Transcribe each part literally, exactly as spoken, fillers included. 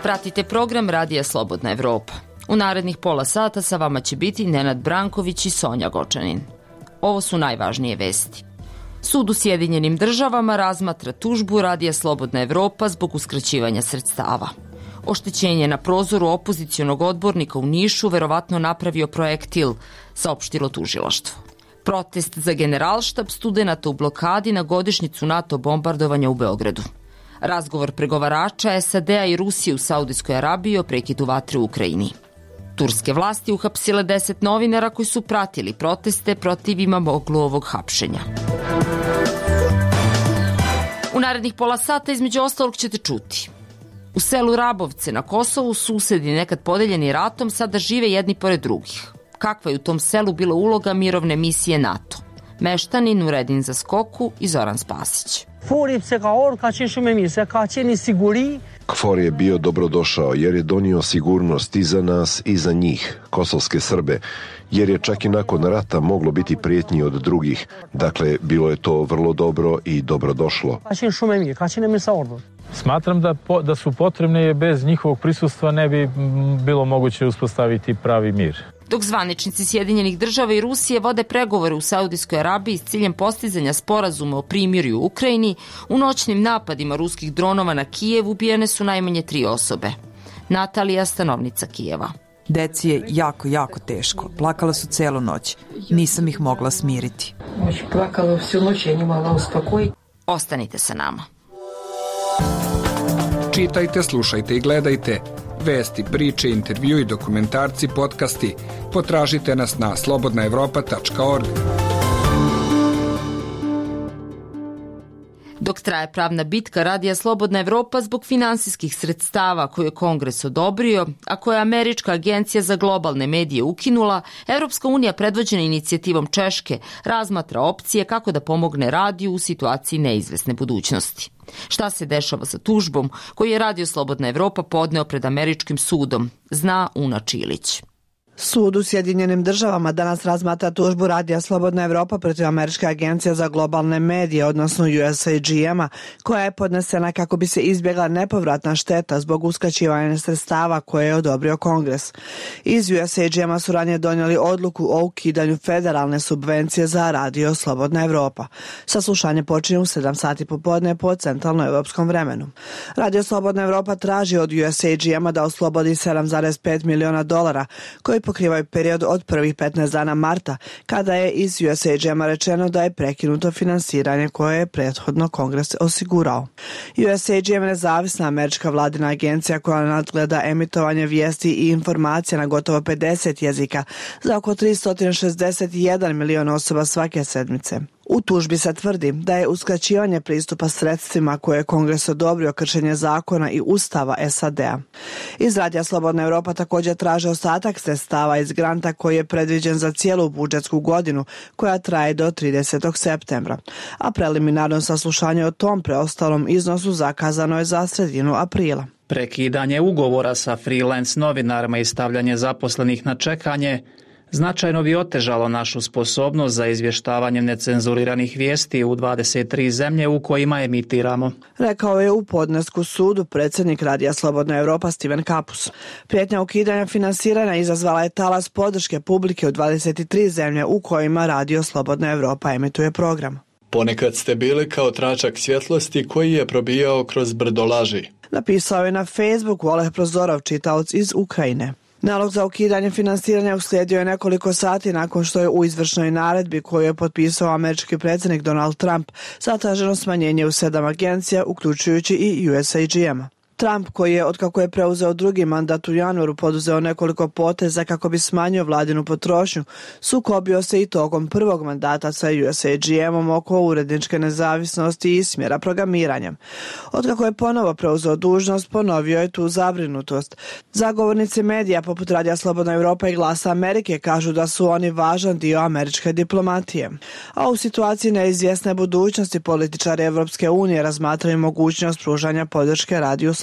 Pratite program Radija Slobodna Evropa. U narednih pola sata sa vama će biti Nenad Branković i Sonja Gočanin. Ovo su najvažnije vesti. Sud u Sjedinjenim državama razmatra tužbu Radija Slobodna Evropa zbog uskraćivanja sredstava. Oštećenje na prozoru opozicionog odbornika u Nišu verovatno napravio projektil, saopštilo tužilaštvo. Protest za Generalštab studenata u blokadi na godišnjicu NATO bombardovanja u Beogradu. Razgovor pregovarača S A D-a i Rusije u Saudijskoj Arabiji o prekidu vatre u Ukrajini. Turske vlasti uhapsile deset novinara koji su pratili proteste protiv Imamogluovog hapšenja. U narednih pola sata između ostalog ćete čuti. U selu Rabovce na Kosovu susedi nekad podeljeni ratom sada žive jedni pored drugih. Kakva je u tom selu bila uloga mirovne misije NATO? Meštani Nuredin Zaskoku i Zoran Spasić. KFOR je bio dobrodošao jer je donio sigurnost i za nas i za njih, kosovske Srbe, jer je čak i nakon rata moglo biti prijetnji od drugih. Dakle, bilo je to vrlo dobro i dobrodošlo. Smatram da, po, da su potrebne jer bez njihovog prisustva ne bi bilo moguće uspostaviti pravi mir. Dok zvaničnici Sjedinjenih država i Rusije vode pregovore u Saudijskoj Arabiji s ciljem postizanja sporazuma o primirju u Ukrajini, u noćnim napadima ruskih dronova na Kijev ubijene su najmanje tri osobe. Natalija, stanovnica Kijeva. Deci je jako, jako teško. Plakala su celu noć. Nisam ih mogla smiriti. Ostanite sa nama. Čitajte, slušajte i gledajte. Vesti, priče, intervju i dokumentarci, podcasti. Potražite nas na slobodna evropa tačka org. Dok traje pravna bitka Radija Slobodna Evropa zbog finansijskih sredstava koje je Kongres odobrio, a koje je Američka agencija za globalne medije ukinula, Evropska unija predvođena inicijativom Češke razmatra opcije kako da pomogne radiju u situaciji neizvesne budućnosti. Šta se dešava sa tužbom koju je Radio Slobodna Evropa podneo pred američkim sudom, zna Una Čilić. Sud u Sjedinjenim državama danas razmatra tužbu Radija Slobodna Evropa protiv Američke agencije za globalne medije, odnosno U S A G M-a, koja je podnesena kako bi se izbjegla nepovratna šteta zbog uskraćivanja sredstava koje je odobrio Kongres. Iz U S A G M-a su ranije donijeli odluku o ukidanju federalne subvencije za Radio Slobodna Evropa. Saslušanje počinje u sedam sati popodne po centralnoevropskom vremenu. Radio Slobodna Evropa traži od U S A G M-a da oslobodi sedam zarez pet miliona dolara koji pokrivaju period od prvih petnaest dana marta, kada je iz U S A G M-a rečeno da je prekinuto finansiranje koje je prethodno Kongres osigurao. U S A G M je nezavisna američka vladina agencija koja nadgleda emitovanje vijesti i informacija na gotovo pedeset jezika za oko tristo šezdeset jedan milion osoba svake sedmice. U tužbi se tvrdi da je uskraćivanje pristupa sredstvima koje je Kongres odobrio kršenje zakona i ustava S A D-a. Iz Radija Slobodna Evropa također traže ostatak sredstava iz granta koji je predviđen za cijelu budžetsku godinu koja traje do tridesetog septembra, a preliminarno saslušanje o tom preostalom iznosu zakazano je za sredinu aprila. Prekidanje ugovora sa freelance novinarima i stavljanje zaposlenih na čekanje značajno bi otežalo našu sposobnost za izvještavanje necenzuriranih vijesti u dvadeset tri zemlje u kojima emitiramo. Rekao je u podnesku sudu predsjednik Radija Slobodna Evropa Steven Kapus. Prijetnja ukidanja finansiranja izazvala je talas podrške publike u dvadeset tri zemlje u kojima Radio Slobodna Evropa emituje program. Ponekad ste bili kao tračak svjetlosti koji je probijao kroz brdo laži. Napisao je na Facebooku Oleg Prozorov, čitaoc iz Ukrajine. Nalog za ukidanje finansiranja uslijedio je nekoliko sati nakon što je u izvršnoj naredbi koju je potpisao američki predsjednik Donald Trump zatraženo smanjenje u sedam agencija, uključujući i U S A G M. Trump, koji je otkako je preuzeo drugi mandat u januaru poduzeo nekoliko poteza kako bi smanjio vladinu potrošnju, sukobio se i tokom prvog mandata sa U S A G M-om oko uredničke nezavisnosti i smjera programiranja. Otkako je ponovo preuzeo dužnost, ponovio je tu zabrinutost. Zagovornici medija poput Radija Slobodna Evropa i Glasa Amerike kažu da su oni važan dio američke diplomatije. A u situaciji neizvjesne budućnosti političari Evropske unije razmatraju mogućnost pružanja podrške Radiju Slobodna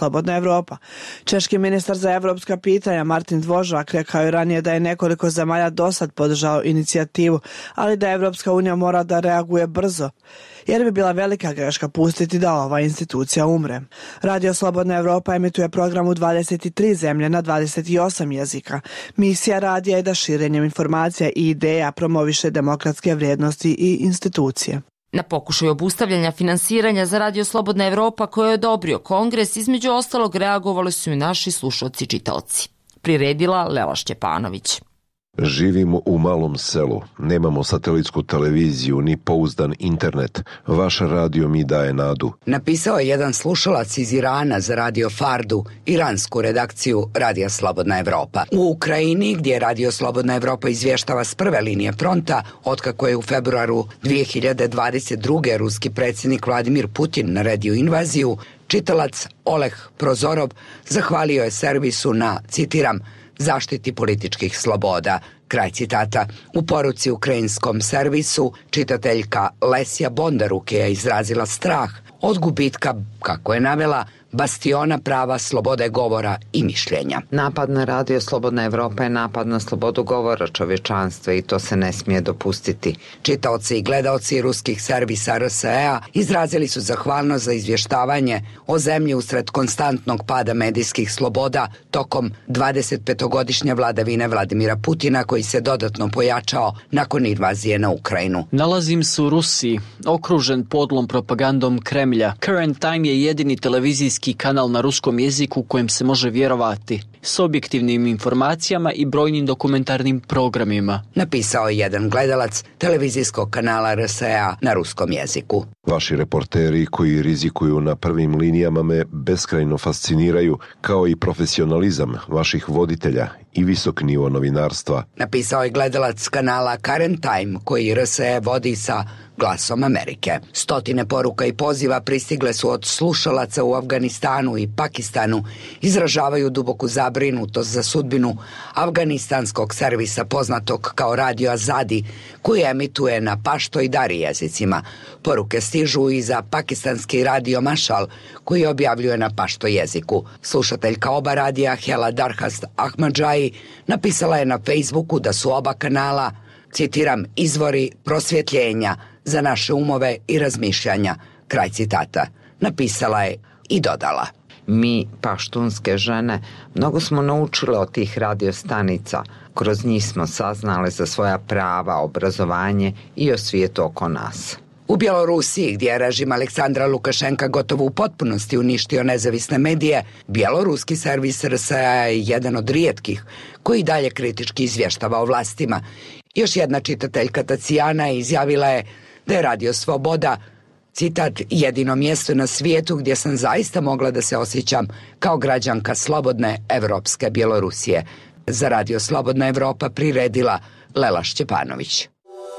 Slobodna Evropa. Češki ministar za evropska pitanja Martin Dvořák rekao je ranije da je nekoliko zemalja dosad podržao inicijativu, ali da Evropska unija mora da reaguje brzo, jer bi bila velika greška pustiti da ova institucija umre. Radio Slobodna Evropa emituje program u dvadeset tri zemlje na dvadeset osam jezika. Misija radija je da širenjem informacija i ideja promoviše demokratske vrijednosti i institucije. Na pokušaj obustavljanja finansiranja za Radio Slobodna Evropa koje je odobrio Kongres, između ostalog reagovali su i naši slušalci i čitaoci. Priredila Lela Šćepanović. Živimo u malom selu, nemamo satelitsku televiziju ni pouzdan internet. Vaš radio mi daje nadu. Napisao je jedan slušalac iz Irana za Radio Fardu, iransku redakciju Radija Slobodna Evropa. U Ukrajini, gdje Radio Slobodna Evropa izvještava s prve linije fronta, otkako je u februaru dvije hiljade dvadeset druge ruski predsjednik Vladimir Putin naredio invaziju, čitalac Oleg Prozorov zahvalio je servisu na, citiram, zaštiti političkih sloboda. Kraj citata. U poruci ukrajinskom servisu čitateljka Lesja Bondaruk je izrazila strah od gubitka, kako je navela, bastiona prava slobode govora i mišljenja. Napad na Radio Slobodna Evropa je napad na slobodu govora čovječanstva i to se ne smije dopustiti. Čitaoci i gledaoci ruskih servisa R S E-a izrazili su zahvalnost za izvještavanje o zemlji usred konstantnog pada medijskih sloboda tokom dvadesetpetogodišnje vladavine Vladimira Putina, koji se dodatno pojačao nakon invazije na Ukrajinu. Nalazim se u Rusiji, okružen podlom propagandom Kremlja. Current Time je jedini televizijski kanal na ruskom jeziku kojem se može vjerovati, s objektivnim informacijama i brojnim dokumentarnim programima. Napisao je jedan gledalac televizijskog kanala R S E-a na ruskom jeziku. Vaši reporteri koji rizikuju na prvim linijama me beskrajno fasciniraju, kao i profesionalizam vaših voditelja i visok nivo novinarstva. Napisao je gledalac kanala Current Time koji R S E vodi sa Glasom Amerike. Stotine poruka i poziva pristigle su od slušalaca u Afganistanu i Pakistanu, izražavaju duboku zabrinutost za sudbinu afganistanskog servisa poznatog kao Radio Azadi, koji emituje na pašto i dari jezicima. Poruke stižu i za pakistanski Radio Mašal, koji objavljuje na pašto jeziku. Slušateljka oba radija Hela Darhast Ahmadžaji napisala je na Facebooku da su oba kanala, citiram, izvori prosvjetljenja za naše umove i razmišljanja, kraj citata. Napisala je i dodala. Mi, paštunske žene, mnogo smo naučile od tih radiostanica. Kroz njih smo saznale za svoja prava, obrazovanje i o svijetu oko nas. U Bjelorusiji, gdje je režim Aleksandra Lukašenka gotovo u potpunosti uništio nezavisne medije, bjeloruski servis R S E-a je jedan od rijetkih koji dalje kritički izvještava o vlastima. Još jedna čitateljka Tacijana izjavila je da je Radio Sloboda, citat, jedino mjesto na svijetu gdje sam zaista mogla da se osjećam kao građanka slobodne evropske Bjelorusije. Za Radio Slobodna Evropa priredila Lela Šćepanović.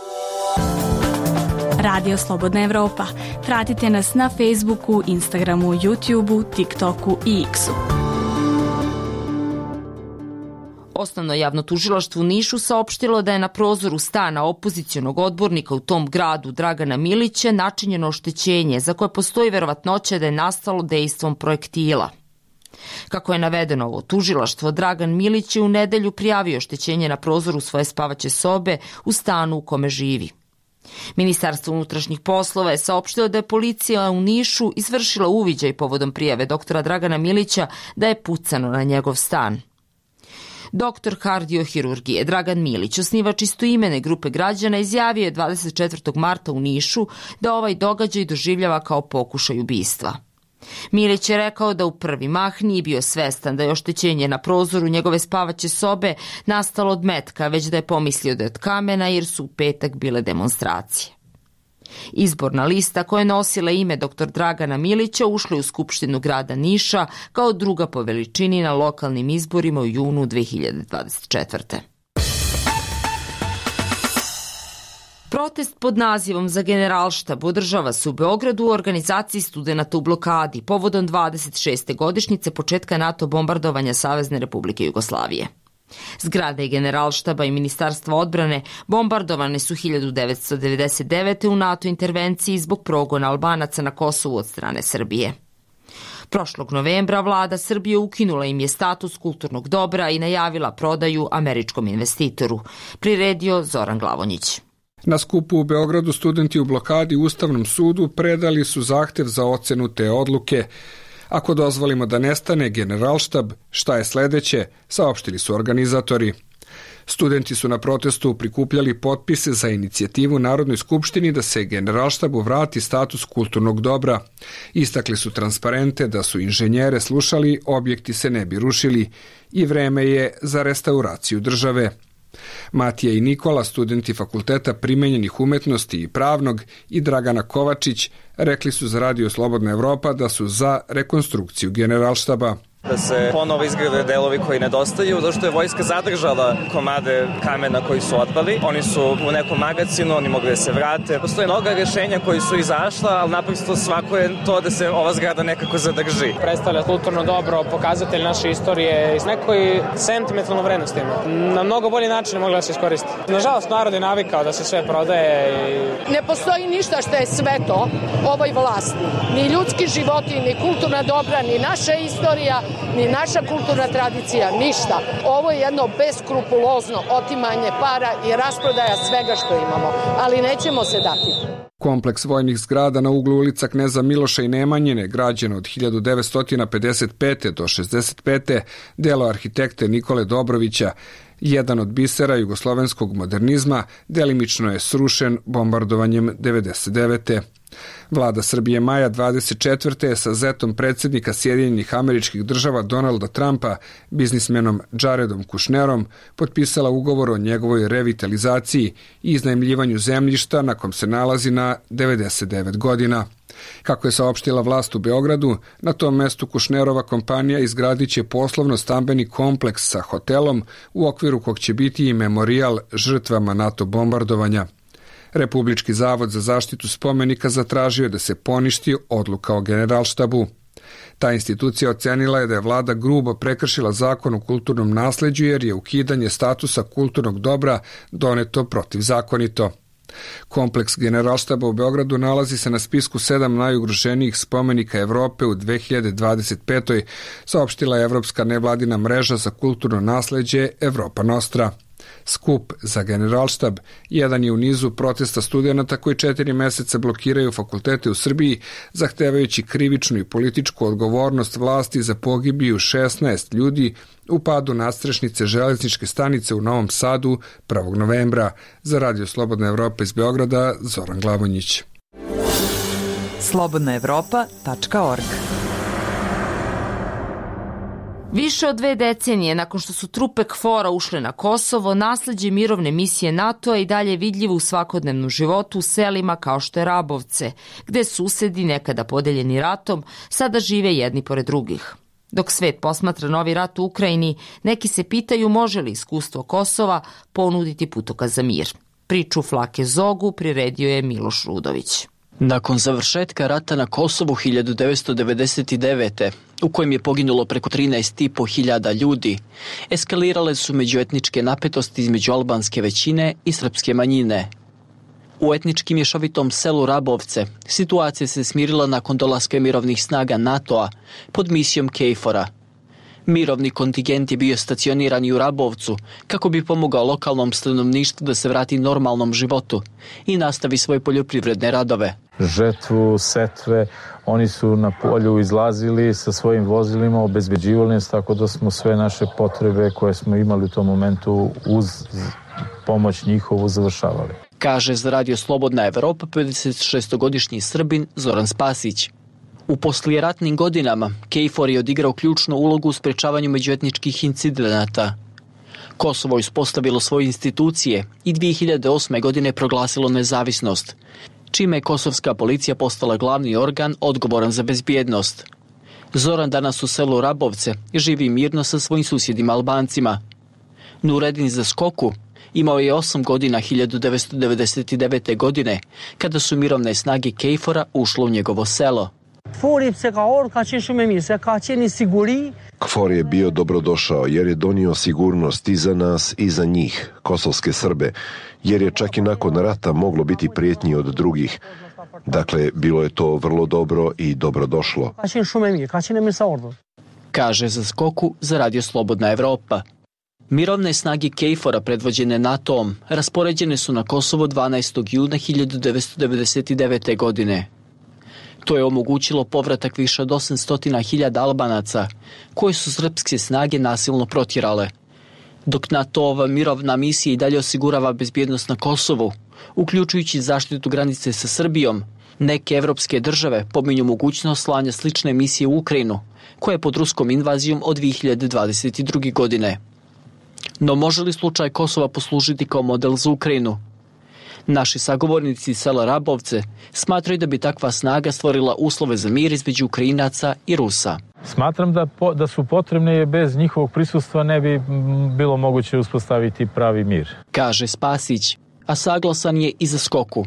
Radio Slobodna Evropa. Pratite nas na Facebooku, Instagramu, YouTubeu, TikToku i X-u. Osnovno javno tužilaštvo u Nišu saopštilo da je na prozoru stana opozicionog odbornika u tom gradu Dragana Milića načinjeno oštećenje za koje postoji verovatnoća da je nastalo dejstvom projektila. Kako je navedeno ovo tužilaštvo, Dragan Milić je u nedelju prijavio oštećenje na prozoru svoje spavaće sobe u stanu u kome živi. Ministarstvo unutrašnjih poslova je saopštilo da je policija u Nišu izvršila uviđaj povodom prijave doktora Dragana Milića da je pucano na njegov stan. Doktor kardiohirurgije Dragan Milić, osnivač istoimene grupe građana, izjavio je dvadeset četvrtog marta u Nišu da ovaj događaj doživljava kao pokušaj ubistva. Milić je rekao da u prvi mah nije bio svestan da je oštećenje na prozoru njegove spavaće sobe nastalo od metka, već da je pomislio da je od kamena jer su u petak bile demonstracije. Izborna lista koja je nosila ime doktor Dragana Milića ušla je u Skupštinu grada Niša kao druga po veličini na lokalnim izborima u junu dve hiljade dvadeset četvrte. Protest pod nazivom Za generalštab održava se u Beogradu u organizaciji studenata u blokadi povodom dvadeset šeste godišnjice početka NATO bombardovanja Savezne Republike Jugoslavije. Zgrade generalštaba i Ministarstva odbrane bombardovane su hiljadu devetsto devedeset devete. u NATO intervenciji zbog progona Albanaca na Kosovu od strane Srbije. Prošlog novembra vlada Srbije ukinula im je status kulturnog dobra i najavila prodaju američkom investitoru. Priredio Zoran Glavonjić. Na skupu u Beogradu studenti u blokadi Ustavnom sudu predali su zahtev za ocenu te odluke. Ako dozvolimo da nestane Generalštab, šta je sledeće, saopštili su organizatori. Studenti su na protestu prikupljali potpise za inicijativu Narodnoj skupštini da se Generalštabu vrati status kulturnog dobra. Istakli su transparente da su inženjere slušali, objekti se ne bi rušili i vreme je za restauraciju države. Matija i Nikola, studenti Fakulteta primenjenih umetnosti i pravnog, i Dragana Kovačić rekli su za Radio Slobodna Evropa da su za rekonstrukciju Generalštaba. Da se ponovo izgrade delovi koji nedostaju, zato što je vojska zadržala komade kamena koji su otpali. Oni su u nekom magacinu, oni mogli da se vrate. Postoje mnoga rješenja koji su izašla, ali naprosto svako je to da se ova zgrada nekako zadrži. Predstavlja kulturno dobro, pokazatelj naše istorije i s nekoj sentimentalnom vrednostima. Na mnogo bolji način je mogla da se iskoristi. Nažalost, narod je navikao da se sve prodaje. I... Ne postoji ništa što je sveto ovoj vlasti. Ni ljudski životi, ni kulturna dobra, ni naša istorija, ni naša kulturna tradicija, ništa. Ovo je jedno beskrupulozno otimanje para i rasprodaja svega što imamo, ali nećemo se dati. Kompleks vojnih zgrada na uglu ulica Kneza Miloša i Nemanjine, građen od hiljadu devetsto pedeset pete do šezdeset pete, delo arhitekte Nikole Dobrovića, jedan od bisera jugoslovenskog modernizma, delimično je srušen bombardovanjem devedeset devete. Vlada Srbije maja dvadeset četvrte sa zetom predsjednika Sjedinjenih Američkih Država Donalda Trumpa, biznismenom Jaredom Kushnerom, potpisala ugovor o njegovoj revitalizaciji i iznajmljivanju zemljišta na kom se nalazi na devedeset devet godina. Kako je saopštila vlast u Beogradu, na tom mestu Kushnerova kompanija izgradit će poslovno-stambeni kompleks sa hotelom, u okviru kog će biti i memorijal žrtvama NATO bombardovanja. Republički zavod za zaštitu spomenika zatražio je da se poništi odluka o Generalštabu. Ta institucija ocenila je da je vlada grubo prekršila zakon o kulturnom nasleđu jer je ukidanje statusa kulturnog dobra doneto protivzakonito. Kompleks Generalštaba u Beogradu nalazi se na spisku sedam najugroženijih spomenika Evrope u dve hiljade dvadeset petoj, saopštila je Evropska nevladina mreža za kulturno nasleđe Evropa Nostra. Skup za Generalštab jedan je u nizu protesta studenata koji četiri meseca blokiraju fakultete u Srbiji, zahtevajući krivičnu i političku odgovornost vlasti za pogibiju šesnaest ljudi u padu nadstrešnice železničke stanice u Novom Sadu prvog novembra. Za Radio Slobodna Evropa iz Beograda, Zoran Glavonjić. slobodna evropa tačka org. Više od dve decenije nakon što su trupe KFOR-a ušle na Kosovo, nasleđe mirovne misije NATO-a i dalje vidljivo u svakodnevnom životu u selima kao što je Rabovce, gde susedi nekada podeljeni ratom sada žive jedni pored drugih. Dok svet posmatra novi rat u Ukrajini, neki se pitaju može li iskustvo Kosova ponuditi putokaz za mir. Priču Flake Zogu priredio je Miloš Rudović. Nakon završetka rata na Kosovu hiljadu devetsto devedeset devete. u kojem je poginulo preko trinaest i po hiljada ljudi, eskalirale su međuetničke napetosti između albanske većine i srpske manjine. U etnički mješovitom selu Rabovce situacija se smirila nakon dolaska mirovnih snaga NATO-a pod misijom KFOR-a. Mirovni kontingent je bio stacioniran i u Rabovcu kako bi pomogao lokalnom stanovništvu da se vrati normalnom životu i nastavi svoje poljoprivredne radove. Žetvu, setve, oni su na polju izlazili sa svojim vozilima, obezbeđivali nas, tako da smo sve naše potrebe koje smo imali u tom momentu uz pomoć njihovu završavali. Kaže za Radio Slobodna Evropa pedeset šestogodišnji Srbin Zoran Spasić. U poslijeratnim godinama KFOR je odigrao ključnu ulogu u sprečavanju međuetničkih incidenata. Kosovo je uspostavilo svoje institucije i dvije hiljade osme. godine proglasilo nezavisnost, čime je kosovska policija postala glavni organ odgovoran za bezbjednost. Zoran danas u selu Rabovce živi mirno sa svojim susjedima Albancima. Nuredin Zaskoku imao je osam godina hiljadu devetsto devedeset devete. godine, kada su mirovne snage KFOR-a ušle u njegovo selo. KFOR je bio dobrodošao jer je donio sigurnost i za nas i za njih, kosovske Srbe, jer je čak i nakon rata moglo biti prijetnji od drugih. Dakle, bilo je to vrlo dobro i dobrodošlo. Kaže za Skoku za Radio Slobodna Evropa. Mirovne snage KFOR-a predvođene NATO-om raspoređene su na Kosovo dvanaestog juna hiljadu devetsto devedeset devete. godine. To je omogućilo povratak više od osamsto hiljada Albanaca, koje su srpske snage nasilno protjerale. Dok NATO-ova mirovna misija i dalje osigurava bezbjednost na Kosovu, uključujući zaštitu granice sa Srbijom, neke evropske države pominju mogućnost slanja slične misije u Ukrajinu, koja je pod ruskom invazijom od dve hiljade dvadeset druge. godine. No može li slučaj Kosova poslužiti kao model za Ukrajinu? Naši sagovornici iz sela Rabovce smatraju da bi takva snaga stvorila uslove za mir između Ukrajinaca i Rusa. Smatram da, po, da su potrebne jer bez njihovog prisustva ne bi bilo moguće uspostaviti pravi mir. Kaže Spasić, a saglasan je i za Skoku.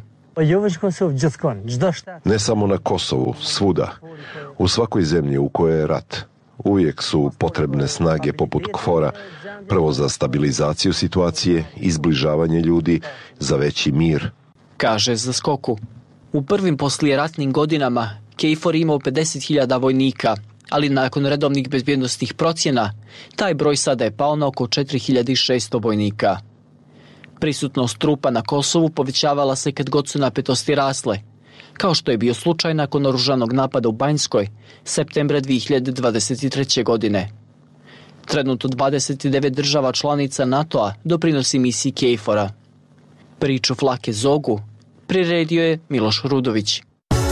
Ne samo na Kosovu, svuda. U svakoj zemlji u kojoj je rat. Uvijek su potrebne snage poput KFOR-a, prvo za stabilizaciju situacije, izbližavanje ljudi, za veći mir. Kaže za Skoku. U prvim poslijeratnim godinama KFOR imao pedeset hiljada vojnika, ali nakon redovnih bezbjednostnih procjena, taj broj sada je pao na oko četiri hiljade šesto vojnika. Prisutnost trupa na Kosovu povećavala se kad god su napetosti rasle, kao što je bio slučaj nakon oružanog napada u Banjskoj, septembra dve hiljade dvadeset treće. godine. Trenutno dvadeset devet država članica NATO-a doprinosi misiji KFOR-a. Priču Flake Zogu priredio je Miloš Rudović.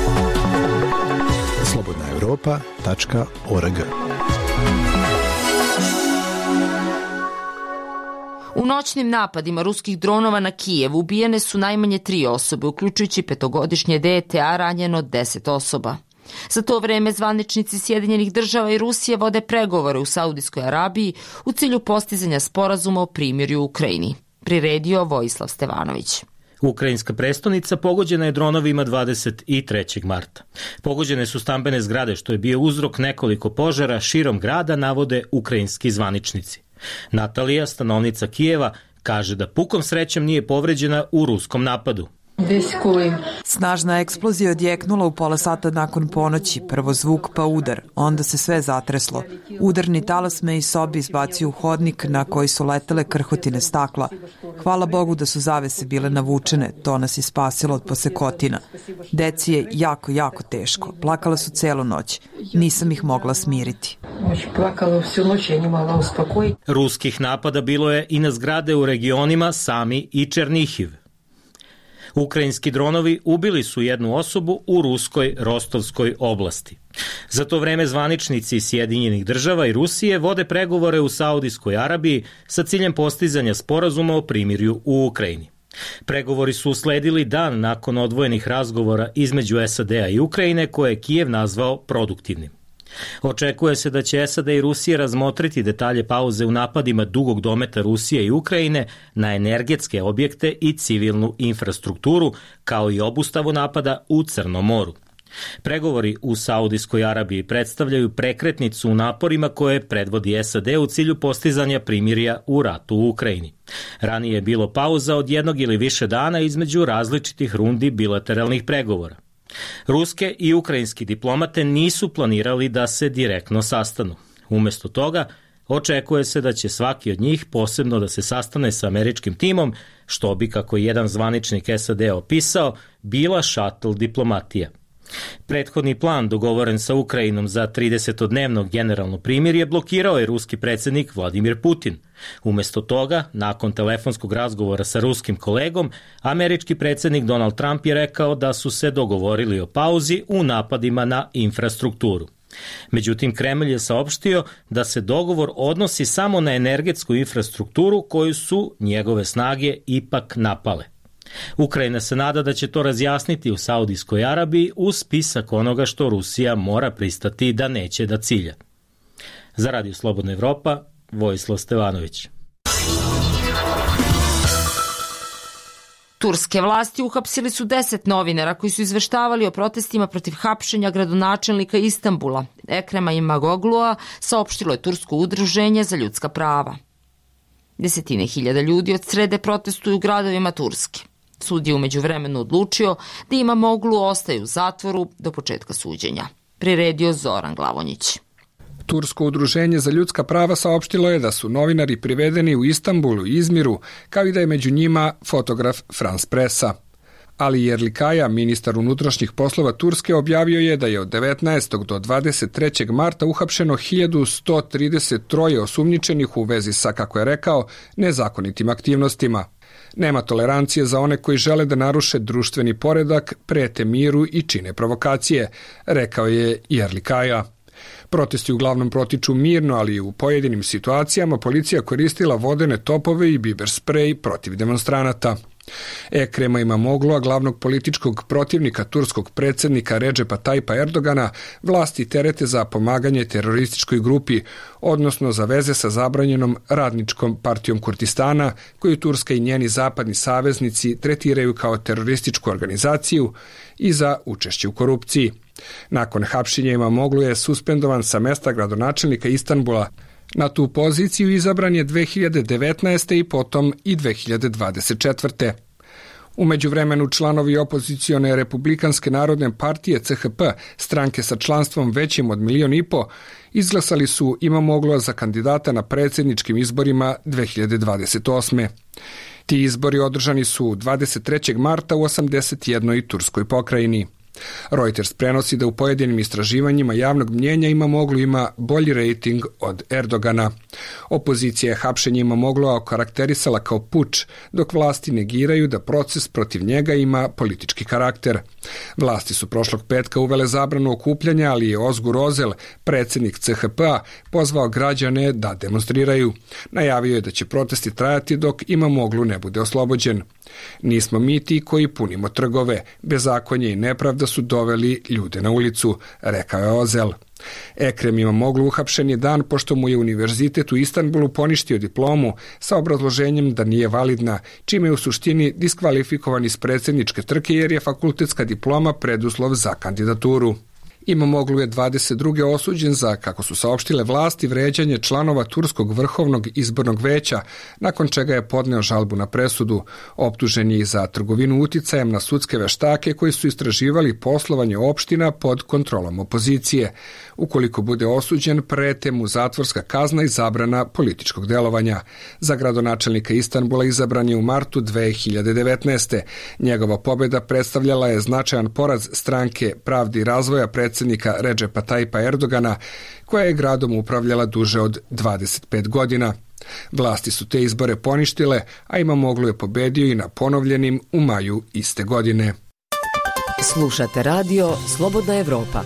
slobodna evropa tačka org. U noćnim napadima ruskih dronova na Kijev ubijene su najmanje tri osobe, uključujući petogodišnje dete, a ranjeno deset osoba. Za to vreme zvaničnici Sjedinjenih država i Rusije vode pregovore u Saudijskoj Arabiji u cilju postizanja sporazuma o primirju u Ukrajini. Priredio Vojislav Stevanović. Ukrajinska prestonica pogođena je dronovima dvadeset trećeg marta. Pogođene su stambene zgrade, što je bio uzrok nekoliko požara širom grada, navode ukrajinski zvaničnici. Natalija, stanovnica Kijeva, kaže da pukom srećom nije povređena u ruskom napadu. Snažna eksplozija odjeknula u pola sata nakon ponoći, prvo zvuk pa udar, onda se sve zatreslo. Udarni talas me iz sobi izbacio u hodnik na koji su letele krhotine stakla. Hvala Bogu da su zavese bile navučene, to nas je spasilo od posekotina. Deci je jako, jako teško, plakala su celu noć, nisam ih mogla smiriti. Ruskih napada bilo je i na zgrade u regionima Sami i Černihiv. Ukrajinski dronovi ubili su jednu osobu u ruskoj Rostovskoj oblasti. Za to vreme zvaničnici Sjedinjenih država i Rusije vode pregovore u Saudijskoj Arabiji sa ciljem postizanja sporazuma o primirju u Ukrajini. Pregovori su usledili dan nakon odvojenih razgovora između S A D-a i Ukrajine, koje je Kijev nazvao produktivnim. Očekuje se da će S A D i Rusija razmotriti detalje pauze u napadima dugog dometa Rusije i Ukrajine na energetske objekte i civilnu infrastrukturu, kao i obustavu napada u Crnom moru. Pregovori u Saudijskoj Arabiji predstavljaju prekretnicu u naporima koje predvodi S A D u cilju postizanja primirja u ratu u Ukrajini. Ranije je bilo pauza od jednog ili više dana između različitih rundi bilateralnih pregovora. Ruske i ukrajinski diplomate nisu planirali da se direktno sastanu. Umesto toga, očekuje se da će svaki od njih posebno da se sastane sa američkim timom, što bi, kako je jedan zvaničnik S A D opisao, bila šatl diplomatija. Prethodni plan dogovoren sa Ukrajinom za tridesetodnevno generalno primirje blokirao je ruski predsjednik Vladimir Putin. Umesto toga, nakon telefonskog razgovora sa ruskim kolegom, američki predsjednik Donald Trump je rekao da su se dogovorili o pauzi u napadima na infrastrukturu. Međutim, Kremlj je saopštio da se dogovor odnosi samo na energetsku infrastrukturu koju su njegove snage ipak napale. Ukrajina se nada da će to razjasniti u Saudijskoj Arabiji uz spisak onoga što Rusija mora pristati da neće da cilja. Za Radio Slobodna Evropa, Vojislav Stevanović. Turske vlasti uhapsili su deset novinara koji su izveštavali o protestima protiv hapšenja gradonačelnika Istanbula. Ekrema Imamoglu'a, saopštilo je Tursko udruženje za ljudska prava. Desetine hiljada ljudi od srede protestuju u gradovima Turske. Sud je umeđu vremenu odlučio da Imamoglu ostaje u zatvoru do početka suđenja. Priredio Zoran Glavonjić. Tursko udruženje za ljudska prava saopštilo je da su novinari privedeni u Istanbulu i Izmiru, kao i da je među njima fotograf France Pressa. Ali Yerlikaja, ministar unutrašnjih poslova Turske, objavio je da je od devetnaestog do dvadeset trećeg marta uhapšeno hiljadu sto trideset tri osumnjičenih u vezi sa, kako je rekao, nezakonitim aktivnostima. Nema tolerancije za one koji žele da naruše društveni poredak, prete miru i čine provokacije, rekao je Yerlikaja. Protesti uglavnom protiču mirno, ali u pojedinim situacijama policija koristila vodene topove i biber sprej protiv demonstranata. Ekrema Imamoglu, a glavnog političkog protivnika turskog predsjednika Redžepa Tajpa Erdogana, vlasti terete za pomaganje terorističkoj grupi, odnosno za veze sa zabranjenom radničkom partijom Kurdistana, koju Turska i njeni zapadni saveznici tretiraju kao terorističku organizaciju, i za učešće u korupciji. Nakon hapšenja Imamoglu je suspendovan sa mesta gradonačelnika Istanbula. Na tu poziciju izabran je dve hiljade devetnaeste. i potom i dve hiljade dvadeset četvrte. U međuvremenu članovi opozicione Republikanske narodne partije C H P, stranke sa članstvom većim od milion i po, izglasali su Imamoglu za kandidata na predsjedničkim izborima dve hiljade dvadeset osme. Ti izbori održani su dvadeset trećeg marta u osamdeset jednoj turskoj pokrajini. Reuters prenosi da u pojedinim istraživanjima javnog mnjenja Imamoglu ima bolji rejting od Erdogana. Opozicija je hapšenje Imamoglu okarakterisala kao puč, dok vlasti negiraju da proces protiv njega ima politički karakter. Vlasti su prošlog petka uvele zabranu okupljanja, ali je Ozgur Ozel, predsjednik C H P-a, pozvao građane da demonstriraju. Najavio je da će protesti trajati dok Imamoglu ne bude oslobođen. Nismo mi ti koji punimo trgove, bezakonje i nepravda su doveli ljude na ulicu, rekao je Ozel. Ekrem Imamoglu uhapšen je dan pošto mu je univerzitet u Istanbulu poništio diplomu sa obrazloženjem da nije validna, čime je u suštini diskvalifikovan iz predsjedničke trke jer je fakultetska diploma preduslov za kandidaturu. Imamoglu je dvadeset druge osuđen za, kako su saopštile vlasti, vređanje članova Turskog vrhovnog izbornog veća, nakon čega je podneo žalbu na presudu. Optužen je i za trgovinu uticajem na sudske veštake koji su istraživali poslovanje opština pod kontrolom opozicije. Ukoliko bude osuđen, prete mu zatvorska kazna i zabrana političkog delovanja. Za gradonačelnika Istanbula izabran je u martu dve hiljade devetnaeste. Njegova pobjeda predstavljala je značajan poraz stranke Pravde i razvoja predsjednika Redžepa Tajpa Erdogana, koja je gradom upravljala duže od dvadeset pet godina. Vlasti su te izbore poništile, a Imamoglu je pobedio i na ponovljenim u maju iste godine. Slušate radio Slobodna Evropa.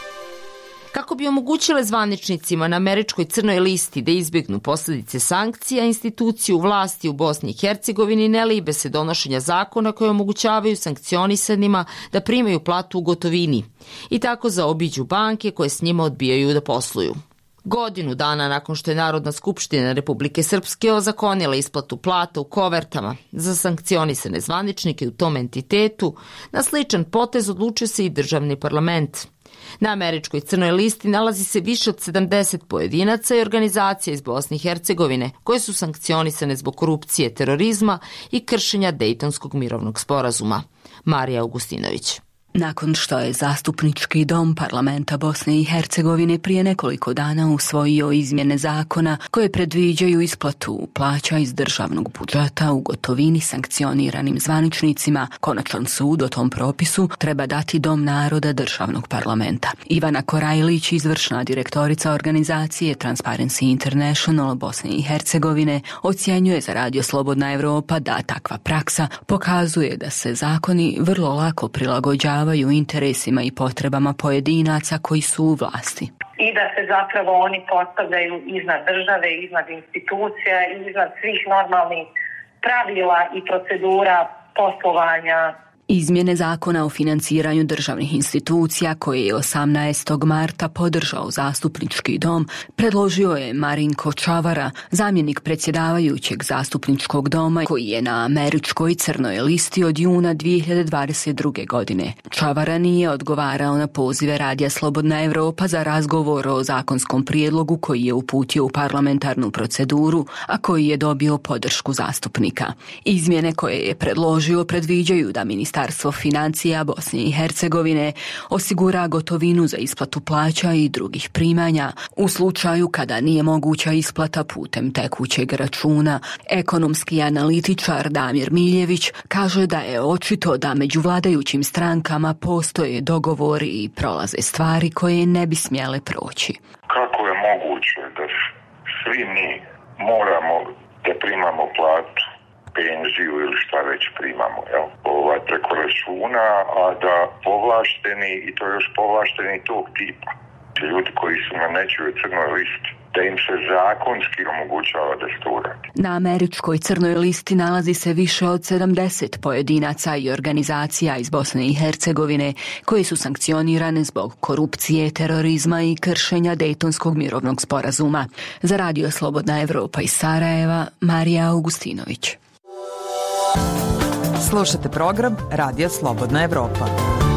Kako bi omogućile zvaničnicima na američkoj crnoj listi da izbjegnu posljedice sankcija, institucije u vlasti u Bosni i Hercegovini ne libe se donošenja zakona koje omogućavaju sankcionisanima da primaju platu u gotovini i tako zaobiđu banke koje s njima odbijaju da posluju. Godinu dana nakon što je Narodna skupština Republike Srpske ozakonila isplatu plata u kovertama za sankcionisane zvaničnike u tom entitetu, na sličan potez odlučio se i državni parlament. Na američkoj crnoj listi nalazi se više od sedamdeset pojedinaca i organizacija iz Bosne i Hercegovine koje su sankcionisane zbog korupcije, terorizma i kršenja Dejtonskog mirovnog sporazuma. Marija Augustinović. Nakon što je zastupnički dom parlamenta Bosne i Hercegovine prije nekoliko dana usvojio izmjene zakona koje predviđaju isplatu plaća iz državnog budžeta u gotovini sankcioniranim zvaničnicima, konačan sud o tom propisu treba dati Dom naroda državnog parlamenta. Ivana Korajlić, izvršna direktorica organizacije Transparency International Bosne i Hercegovine, ocjenjuje za Radio Slobodna Evropa da takva praksa pokazuje da se zakoni vrlo lako prilagođavaju interesima i potrebama pojedinaca koji su u vlasti. I da se zapravo oni postavljaju iznad države, iznad institucija i iznad svih normalnih pravila i procedura poslovanja. Izmjene zakona o financiranju državnih institucija koje je osamnaestog marta podržao zastupnički dom predložio je Marinko Čavara, zamjenik predsjedavajućeg zastupničkog doma koji je na američkoj crnoj listi od juna dvije hiljade dvadeset druge. godine. Čavara nije odgovarao na pozive Radija Slobodna Evropa za razgovor o zakonskom prijedlogu koji je uputio u parlamentarnu proceduru, a koji je dobio podršku zastupnika. Izmjene koje je predložio predviđaju da Ministarstvo financija Bosne i Hercegovine osigura gotovinu za isplatu plaća i drugih primanja u slučaju kada nije moguća isplata putem tekućeg računa. Ekonomski analitičar Damir Miljević kaže da je očito da među vladajućim strankama postoje dogovori i prolaze stvari koje ne bi smjele proći. Kako je moguće da svi mi moramo da primamo platu, penziju ili šta već primamo, jel? Ovaj, preko računa, a da povlašteni, i to još povlašteni tog tipa, ljudi koji su na nečijoj crnoj listi, da im se zakonski omogućava da se to uradi. Na američkoj crnoj listi nalazi se više od sedamdeset pojedinaca i organizacija iz Bosne i Hercegovine koje su sankcionirane zbog korupcije, terorizma i kršenja Dejtonskog mirovnog sporazuma. Za Radio Slobodna Evropa iz Sarajeva, Marija Augustinović. Slušate program Radija Slobodna Evropa.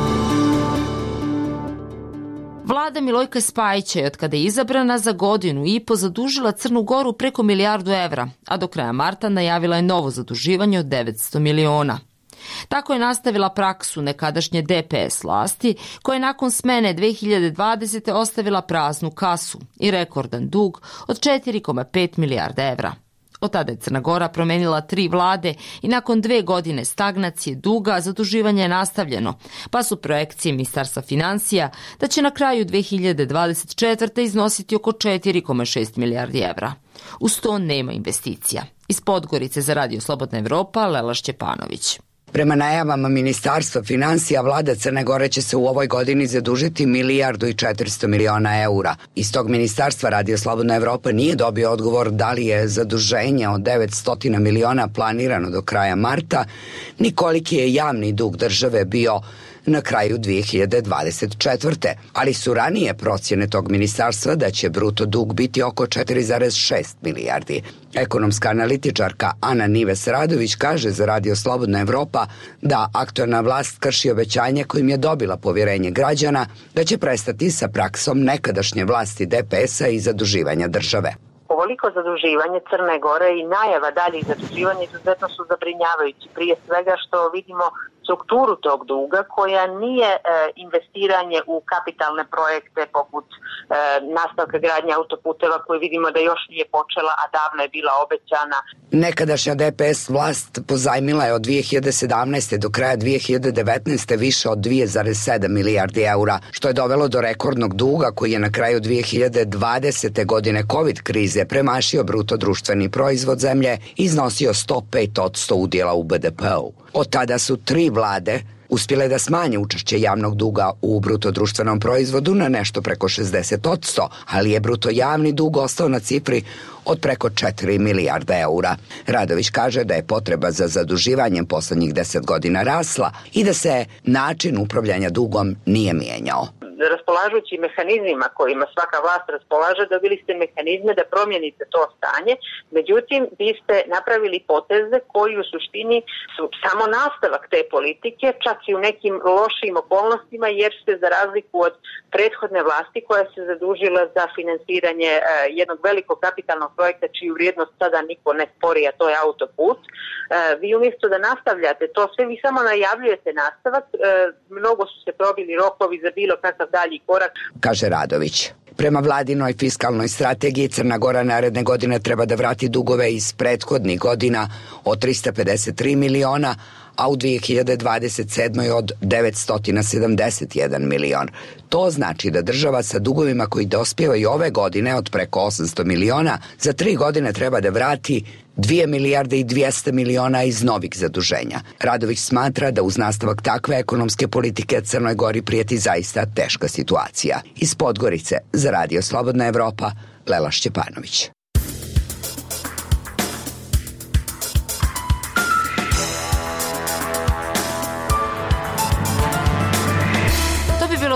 Vlada Milojka Spajića je od kada je izabrana za godinu i po zadužila Crnu Goru preko milijardu evra, a do kraja marta najavila je novo zaduživanje od devetsto miliona. Tako je nastavila praksu nekadašnje D P S vlasti, koja je nakon smene dve hiljade dvadesete. ostavila praznu kasu i rekordan dug od četiri zarez pet milijarde evra. Od tada je Crna Gora promenila tri vlade i nakon dve godine stagnacije duga zaduživanje je nastavljeno, pa su projekcije Ministarstva financija da će na kraju dve hiljade dvadeset četvrte. iznositi oko četiri zarez šest milijardi evra. Uz to nema investicija. Iz Podgorice za Radio Slobodna Evropa, Lela Šćepanović. Prema najavama Ministarstva financija, vlada Crne Gore će se u ovoj godini zadužiti milijardu i četiristo miliona eura. Iz tog ministarstva Radio Slobodna Evropa nije dobio odgovor da li je zaduženje od devetsto miliona planirano do kraja marta, ni koliki je javni dug države bio na kraju dvije hiljade dvadeset četvrte. Ali su ranije procjene tog ministarstva da će bruto dug biti oko četiri zarez šest milijardi. Ekonomska analitičarka Ana Nives Radović kaže za Radio Slobodna Evropa da aktualna vlast krši obećanje kojim je dobila povjerenje građana da će prestati sa praksom nekadašnje vlasti D P S-a i zaduživanja države. Ovoliko zaduživanje Crne Gore i najava daljih zaduživanja izuzetno su zabrinjavajući. Prije svega što vidimo strukturu tog duga koja nije e, investiranje u kapitalne projekte poput e, nastavka gradnje autoputeva koji vidimo da još nije počela, a davno je bila obećana. Nekadašnja D P S vlast pozajmila je od dvije hiljade sedamnaeste. do kraja dvije hiljade devetnaeste. više od dvije zarez sedam milijardi eura, što je dovelo do rekordnog duga koji je na kraju dvije hiljade dvadesete. godine COVID krize premašio bruto društveni proizvod zemlje i iznosio sto pet posto udjela u B D P-u. Od tada su tri vlade uspjele da smanje učešće javnog duga u bruto društvenom proizvodu na nešto preko šezdeset posto, ali je bruto javni dug ostao na cifri od preko četiri milijarde eura. Radović kaže da je potreba za zaduživanjem posljednjih deset godina rasla i da se način upravljanja dugom nije mijenjao. Raspolažući mehanizmima kojima svaka vlast raspolaže, dobili ste mehanizme da promijenite to stanje, međutim vi ste napravili poteze koji u suštini su samo nastavak te politike, čak i u nekim lošim okolnostima, jer ste za razliku od prethodne vlasti koja se zadužila za finansiranje eh, jednog velikog kapitalnog projekta čiju vrijednost sada niko ne spori, a to je autoput. Eh, vi umjesto da nastavljate to sve, vi samo najavljujete nastavak, eh, mnogo su se probili rokovi za bilo kakav dalji korak, kaže Radović. Prema vladinoj fiskalnoj strategiji Crna Gora naredne godine treba da vrati dugove iz prethodnih godina od trista pedeset tri miliona, a u dvije hiljade dvadeset sedmoj. od devetsto sedamdeset jedan milion. To znači da država sa dugovima koji dospijevaju ove godine od preko osamsto miliona za tri godine treba da vrati dvije milijarde i dvjesto miliona iz novih zaduženja. Radović smatra da uz nastavak takve ekonomske politike Crnoj Gori prijeti zaista teška situacija. Iz Podgorice za Radio Slobodna Evropa, Lela Šćepanović.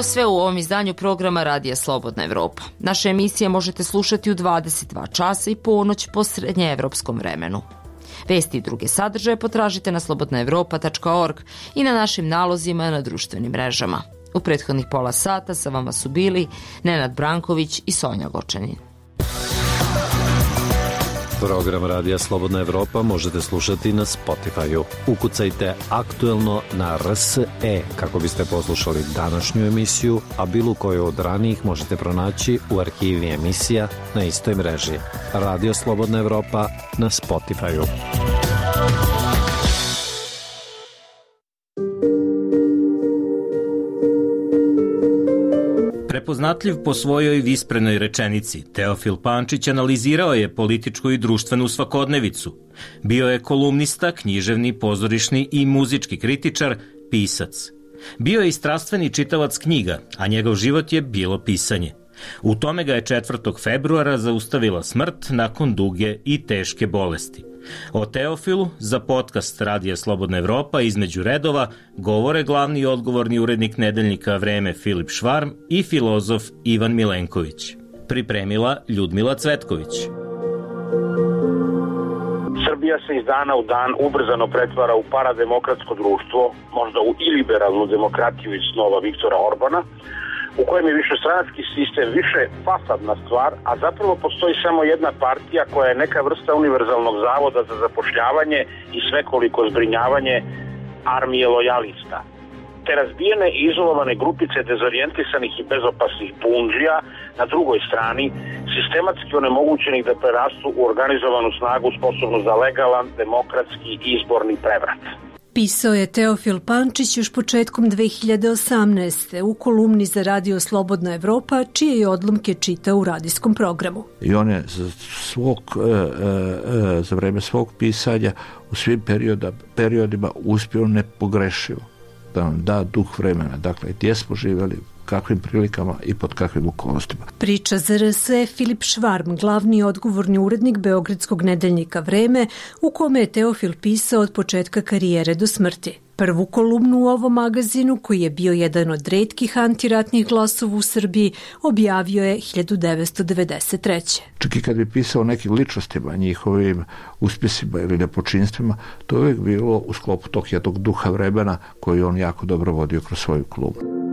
Evo sve u ovom izdanju programa Radija Slobodna Evropa. Naše emisije možete slušati u dvadeset dva časa i ponoć po srednjeevropskom vremenu. Vesti i druge sadržaje potražite na slobodna evropa tačka org i na našim nalozima na društvenim mrežama. U prethodnih pola sata sa vama su bili Nenad Branković i Sonja Gočanin. Program Radija Slobodna Evropa možete slušati na Spotify-u. Ukucajte aktuelno na R S E kako biste poslušali današnju emisiju, a bilo koju od ranijih možete pronaći u arhivi emisija na istoj mreži. Radio Slobodna Evropa na Spotify-u. Prepoznatljiv po svojoj visprenoj rečenici, Teofil Pančić analizirao je političku i društvenu svakodnevicu. Bio je kolumnista, književni, pozorišni i muzički kritičar, pisac. Bio je i strastveni čitalac knjiga, a njegov život je bilo pisanje. U tome ga je četvrtog februara zaustavila smrt nakon duge i teške bolesti. O Teofilu za podcast Radija Slobodna Evropa između redova govore glavni i odgovorni urednik nedeljnika Vreme Filip Švarm i filozof Ivan Milenković. Pripremila Ljudmila Cvetković. Srbija se iz dana u dan ubrzano pretvara u parademokratsko društvo, možda u iliberalnu demokratiju iz snova Viktora Orbana, u kojem je višestranački sistem više fasadna stvar, a zapravo postoji samo jedna partija koja je neka vrsta univerzalnog zavoda za zapošljavanje i svekoliko zbrinjavanje armije lojalista. Te razbijene i izolovane grupice dezorijentisanih i bezopasnih bundžija na drugoj strani, sistematski onemogućenih da prerastu u organizovanu snagu sposobnu za legalan, demokratski izborni prevrat. Pisao je Teofil Pančić još početkom dve hiljade osamnaeste. u kolumni za Radio Slobodna Evropa, čije je odlomke čitao u radijskom programu. I on je za, svog, za vreme svog pisanja u svim perioda, periodima uspio nepogrešivo da nam da duh vremena. Dakle, gdje smo živjeli, kakvim prilikama i pod kakvim okolnostima. Priča za R S E Filip Švarm, glavni i odgovorni urednik beogradskog nedeljnika Vreme, u kome je Teofil pisao od početka karijere do smrti. Prvu kolumnu u ovom magazinu, koji je bio jedan od retkih antiratnih glasova u Srbiji, objavio je hiljadu devetsto devedeset treće. Čak i kad bi pisao o nekim ličnostima, njihovim uspjesima ili nepočinstvima, to je uvijek bilo u sklopu tog jednog duha vremena koji on jako dobro vodio kroz svoju kolumnu.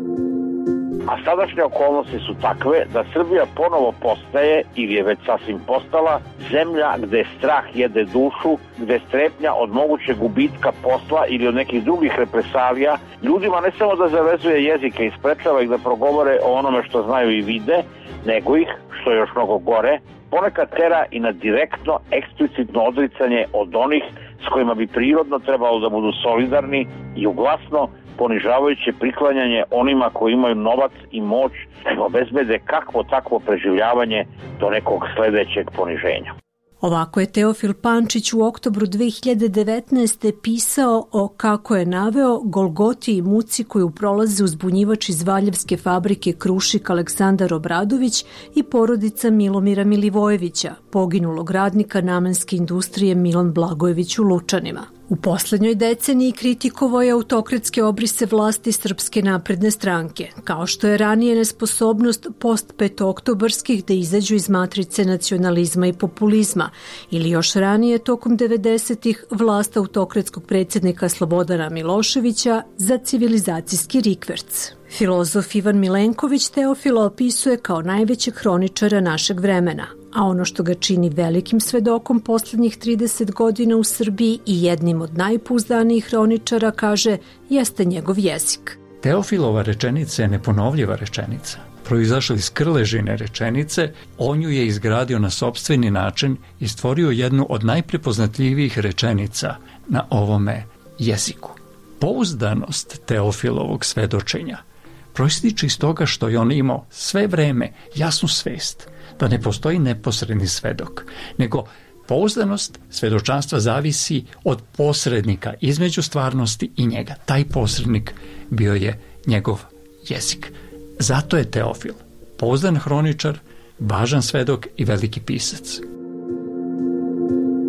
A sadašnje okolnosti su takve da Srbija ponovo postaje, ili je već sasvim postala, zemlja gde strah jede dušu, gde strepnja od mogućeg gubitka posla ili od nekih drugih represalija ljudima ne samo da zavezuje jezike i sprečava ih da progovore o onome što znaju i vide, nego ih, što je još mnogo gore, ponekad tera i na direktno, eksplicitno odricanje od onih s kojima bi prirodno trebalo da budu solidarni i uglasno ponižavajuće priklanjanje onima koji imaju novac i moć da obezbede kakvo takvo preživljavanje do nekog sledećeg poniženja. Ovako je Teofil Pančić u oktobru dve hiljade devetnaeste. pisao o, kako je naveo, golgoti i muci koju prolaze uzbunjivač iz Valjevske fabrike Krušik Aleksandar Obradović i porodica Milomira Milivojevića, poginulog radnika namenske industrije Milan Blagojević u Lučanima. U poslednjoj deceniji kritikovao je autokratske obrise vlasti Srpske napredne stranke, kao što je ranije nesposobnost post-petooktobarskih da izađu iz matrice nacionalizma i populizma, ili još ranije tokom devedesetih vlast autokratskog predsjednika Slobodana Miloševića za civilizacijski rikverc. Filozof Ivan Milenković Teofila opisuje kao najvećeg hroničara našeg vremena, a ono što ga čini velikim svedokom poslednjih trideset godina u Srbiji i jednim od najpouzdanijih hroničara, kaže, jeste njegov jezik. Teofilova rečenica je neponovljiva rečenica. Proizašla iz krležine rečenice, on ju je izgradio na sopstveni način i stvorio jednu od najprepoznatljivijih rečenica na ovome jeziku. Pouzdanost Teofilovog svedočenja proističe iz toga što je on imao sve vreme jasnu svest da ne postoji neposredni svedok, nego pouzdanost svedočanstva zavisi od posrednika između stvarnosti i njega. Taj posrednik bio je njegov jezik. Zato je Teofil pouzdan hroničar, važan svedok i veliki pisac.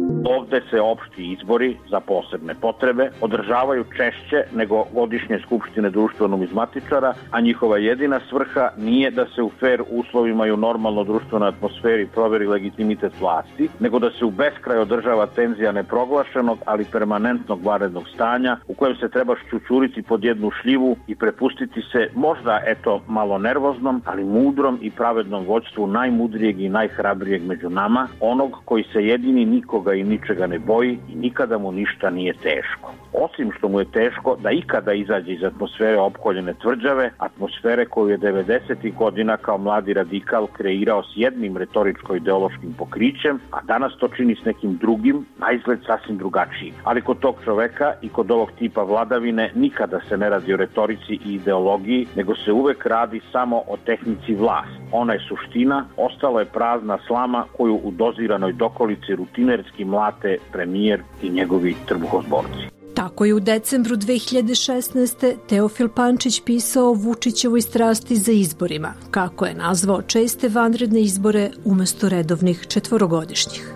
Ovde se opšti izbori za posebne potrebe održavaju češće nego godišnje skupštine društveno-numizmatičara, a njihova jedina svrha nije da se u fer uslovima i u normalno društvenoj atmosferi proveri legitimitet vlasti, nego da se u beskraj održava tenzija neproglašenog, ali permanentnog vanrednog stanja u kojem se treba šćućuriti pod jednu šljivu i prepustiti se možda, eto, malo nervoznom, ali mudrom i pravednom vođstvu najmudrijeg i najhrabrijeg među nama, onog koji se jedini nikoga i ničega ne boji i nikada mu ništa nije teško. Osim što mu je teško da ikada izađe iz atmosfere opkoljene tvrđave, atmosfere koju je devedesetih godina kao mladi radikal kreirao s jednim retoričko-ideološkim pokrićem, a danas to čini s nekim drugim, naizgled sasvim drugačijim. Ali kod tog čoveka i kod ovog tipa vladavine nikada se ne radi o retorici i ideologiji, nego se uvek radi samo o tehnici vlasti. Ona je suština, ostalo je prazna slama koju u doziranoj dokolici rutinerski mlate premijer i njegovi trbuhozborci. Tako je u decembru dve hiljade šesnaeste. Teofil Pančić pisao o Vučićevoj strasti za izborima, kako je nazvao česte vanredne izbore umesto redovnih četvorogodišnjih.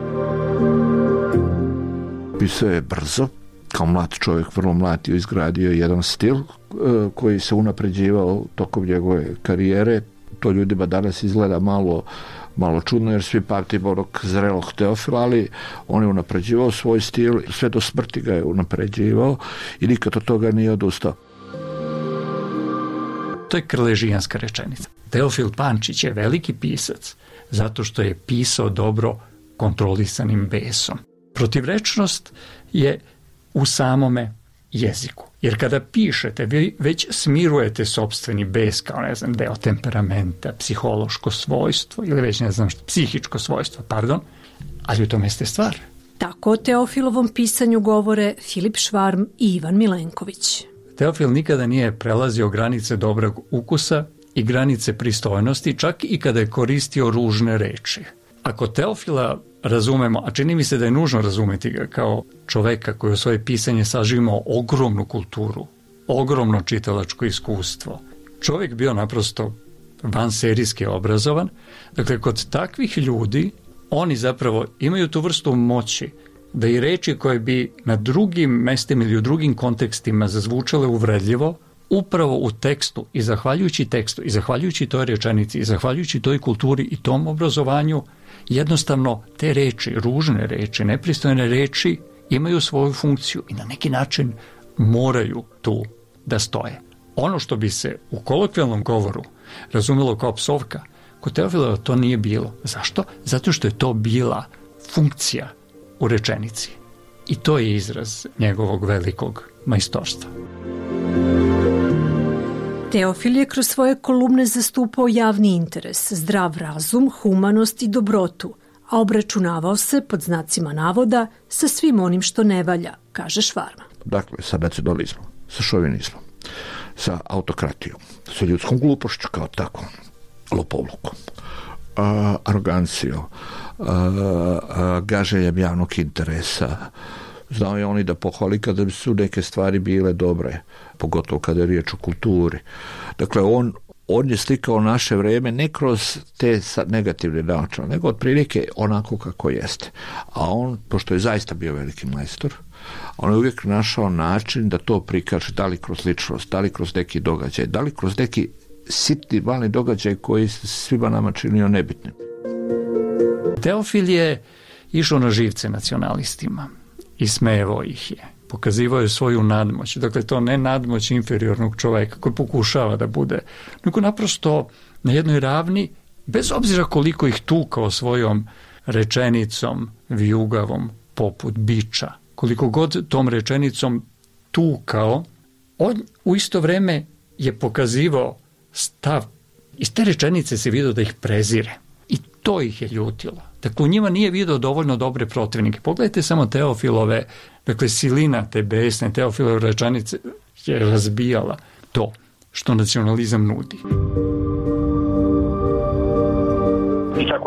Pisao je brzo, kao mlad čovjek, vrlo mlad, je izgradio jedan stil koji se unapređivao tokom njegove karijere. To ljudima danas izgleda malo malo čudno, jer svi pamtimo onog zrelog Teofila, ali on je unapređivao svoj stil, sve do smrti ga je unapređivao i nikad od toga nije odustao. To je krležijanska rečenica. Teofil Pančić je veliki pisac zato što je pisao dobro kontrolisanim besom. Protivrečnost je u samome jeziku. Jer kada pišete, vi već smirujete sopstveni bes kao, ne znam, deo temperamenta, psihološko svojstvo ili već, ne znam, što, psihičko svojstvo, pardon, ali u tome ste stvar. Tako o Teofilovom pisanju govore Filip Švarm i Ivan Milenković. Teofil nikada nije prelazio granice dobrog ukusa i granice pristojnosti, čak i kada je koristio ružne reči. Ako Teofila razumemo, a čini mi se da je nužno razumeti ga kao čoveka koji u svoje pisanje sažimao ogromnu kulturu, ogromno čitalačko iskustvo. Čovjek bio naprosto vanserijski obrazovan. Dakle, kod takvih ljudi oni zapravo imaju tu vrstu moći da i reči koje bi na drugim mestima ili u drugim kontekstima zazvučale uvredljivo, upravo u tekstu i zahvaljujući tekstu i zahvaljujući toj rečenici i zahvaljujući toj kulturi i tom obrazovanju, jednostavno te reči, ružne reči, nepristojne reči imaju svoju funkciju i na neki način moraju tu da stoje. Ono što bi se u kolokvijalnom govoru razumelo kao psovka, kod Teofila to nije bilo. Zašto? Zato što je to bila funkcija u rečenici. I to je izraz njegovog velikog majstorstva. Teofil je kroz svoje kolumne zastupao javni interes, zdrav razum, humanost i dobrotu, a obračunavao se, pod znacima navoda, sa svim onim što ne valja, kaže Švarma. Dakle, sa nacionalizmom, sa šovinizmom, sa autokratijom, sa ljudskom glupošću kao tako, lopovlukom, a, arogancijom, a, a, gaženjem javnog interesa. Znao je oni da pohvali kada su neke stvari bile dobre, pogotovo kada je riječ o kulturi. Dakle, on, on je slikao naše vreme ne kroz te negativne naočale, nego otprilike onako kako jeste. A on, pošto je zaista bio veliki majstor, on je uvijek našao način da to prikaže, da li kroz ličnost, da li kroz neki događaj, da li kroz neki sitni, mali događaj koji se svima nama činio nebitnim. Teofil je išao na živce nacionalistima i smejevo ih je. Pokazivao je svoju nadmoć. Dakle, to ne nadmoć inferiornog čoveka koji pokušava da bude, nego naprosto na jednoj ravni, bez obzira koliko ih tukao svojom rečenicom vijugavom poput biča, koliko god tom rečenicom tukao, on u isto vreme je pokazivao stav. Iz te rečenice se vidio da ih prezire. I to ih je ljutilo. Dakle, u njima nije vidio dovoljno dobre protivnike. Pogledajte samo Teofilove, dakle, silina te besne Teofilove rečenice je razbijala to što nacionalizam nudi. I tako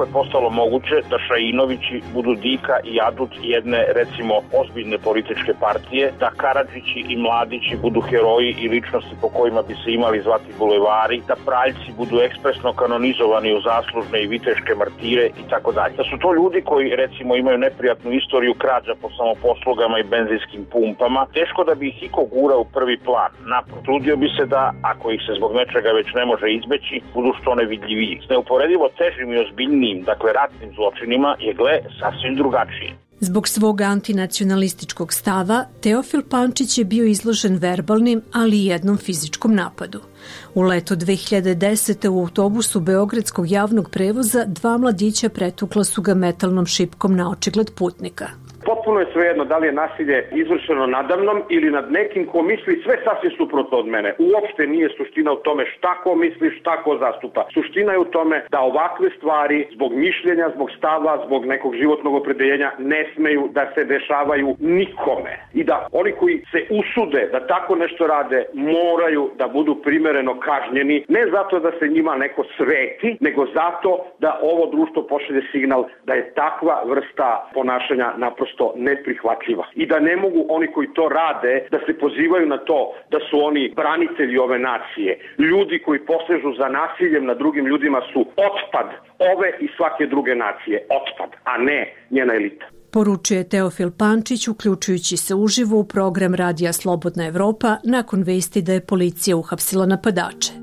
kako je postalo moguće da Šainovići budu dika i adut jedne, recimo, ozbiljne političke partije, da Karadžići i Mladići budu heroji i ličnosti po kojima bi se imali zvati bulevari, da Praljci budu ekspresno kanonizovani u zaslužne i viteške martire i tako dalje. Da su to ljudi koji, recimo, imaju neprijatnu istoriju krađa po samoposlugama i benzinskim pumpama, teško da bi ih iko gura u prvi plan. Naprotiv, trudio bi se da, ako ih se zbog nečega već ne može izbeći, budu što nevidljiviji. S neuporedivo težim i ozbiljnijim, dakle ratnim zločinima, je gle sasvim drugačije. Zbog svog antinacionalističkog stava, Teofil Pančić je bio izložen verbalnim, ali i jednom fizičkom napadu. U leto dve hiljade desete. u autobusu Beogradskog javnog prevoza dva mladića pretukla su ga metalnom šipkom na očigled putnika. Potpuno je svejedno da li je nasilje izvršeno nadamnom ili nad nekim ko misli sve sasvim suprotno od mene. Uopšte nije suština u tome šta ko misli, šta ko zastupa. Suština je u tome da ovakve stvari zbog mišljenja, zbog stava, zbog nekog životnog opredeljenja ne smeju da se dešavaju nikome. I da oni koji se usude da tako nešto rade moraju da budu primereno kažnjeni, ne zato da se njima neko sveti, nego zato da ovo društvo pošalje signal da je takva vrsta ponašanja naprosto neprihvatljiva i da ne mogu oni koji to rade da se pozivaju na to da su oni branitelji ove nacije. Ljudi koji posežu za nasiljem nad drugim ljudima su otpad ove i svake druge nacije, otpad, a ne njena elita. Poručuje Teofil Pančić, uključujući se uživo u program Radija Slobodna Evropa nakon vesti da je policija uhapsila napadače.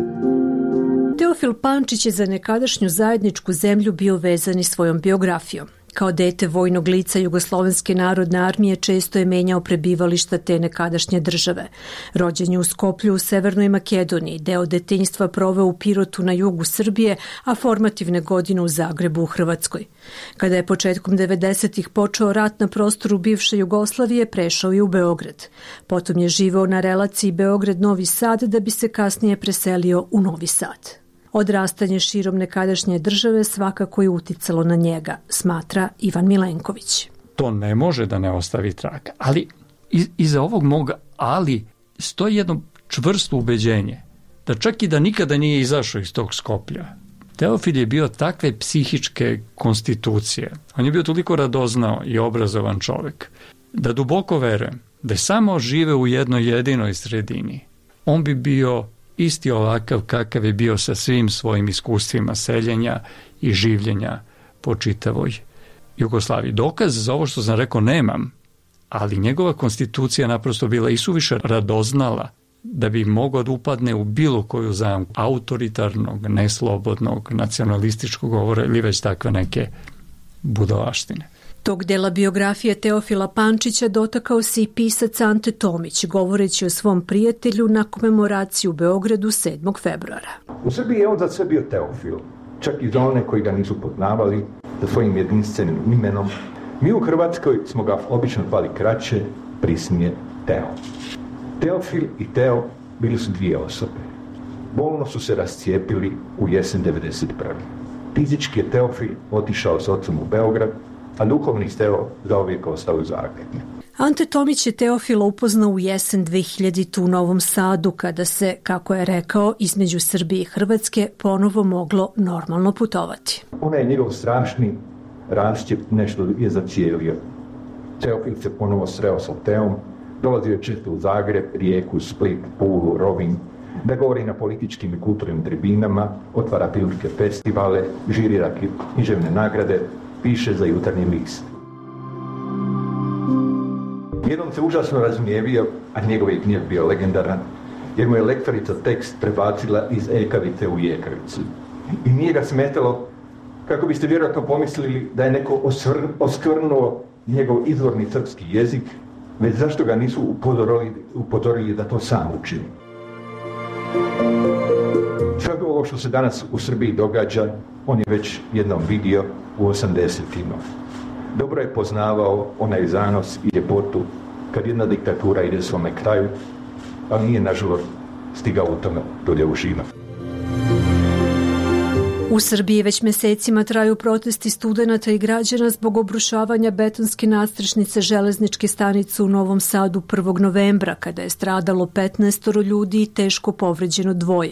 Teofil Pančić je za nekadašnju zajedničku zemlju bio vezan i svojom biografijom. Kao dete vojnog lica Jugoslovenske narodne armije često je menjao prebivališta te nekadašnje države. Rođen je u Skoplju u Severnoj Makedoniji, deo detinjstva proveo u Pirotu na jugu Srbije, a formativne godine u Zagrebu u Hrvatskoj. Kada je početkom devedesetih počeo rat na prostoru bivše Jugoslavije, prešao je u Beograd. Potom je živeo na relaciji Beograd-Novi Sad da bi se kasnije preselio u Novi Sad. Odrastanje širom nekadašnje države svakako je uticalo na njega, smatra Ivan Milenković. To ne može da ne ostavi traga, ali iz, iza ovog moga ali stoji jedno čvrsto ubeđenje da čak i da nikada nije izašao iz tog Skoplja. Teofil je bio takve psihičke konstitucije, on je bio toliko radoznao i obrazovan čovjek, da duboko verujem da je samo žive u jednoj jedinoj sredini. On bi bio isti ovakav kakav je bio sa svim svojim iskustvima seljenja i življenja po čitavoj Jugoslaviji. Dokaz za ovo što sam rekao nemam, ali njegova konstitucija naprosto bila isuviše radoznala da bi mogao da upadne u bilo koju zamku autoritarnog, neslobodnog, nacionalističkog govora ili već takve neke budalaštine. Tog dela biografije Teofila Pančića dotakao se i pisac Ante Tomić, govoreći o svom prijatelju na komemoraciji u Beogradu sedmog februara. U Srbiji je on za sve bio Teofil, čak i za one koji ga nisu poznavali za svojim jedinstvenim imenom. Mi u Hrvatskoj smo ga obično zvali kraće, prisnije Teo. Teofil i Teo bili su dvije osobe. Bolno su se rascijepili u jesen devedeset prve. Fizički je Teofil otišao s ocom u Beograd, a duhovni Teo zauvijek ostao u Zagrebu. Ante Tomić je Teofila upoznao u jesen dve hiljadite. u Novom Sadu, kada se, kako je rekao, između Srbije i Hrvatske ponovo moglo normalno putovati. Ona je njegov strašni rašćep nešto je zacijelio. Teofil se ponovo sreo sa Teom, dolazio je često u Zagreb, Rijeku, Split, Pulu, Rovinj, da govori na političkim i kulturnim tribinama, otvara filmske festivale, žirira književne nagrade, piše za Jutarnji list. Jednom se užasno razgnjevio, a njegov je gnjev bio legendaran, jer mu je lektorica tekst prebacila iz ekavice u jekavicu. I nije ga smetalo, kako biste vjerojatno pomislili da je neko osvr, oskvrnuo njegov izvorni srpski jezik, već zašto ga nisu upozorili, upozorili da to sam učini. Sve ovo što se danas u Srbiji događa, on je već jednom vidio u osamdesetima. Dobro je poznavao onaj zanos i ljepotu kad jedna diktatura ide svome kraju, ali nije nažalost stigao u tome dolje u živa. U Srbiji već mesecima traju protesti studenata i građana zbog obrušavanja betonske nadstrešnice železničke stanice u Novom Sadu prvog novembra, kada je stradalo petnaest ljudi i teško povređeno dvoje.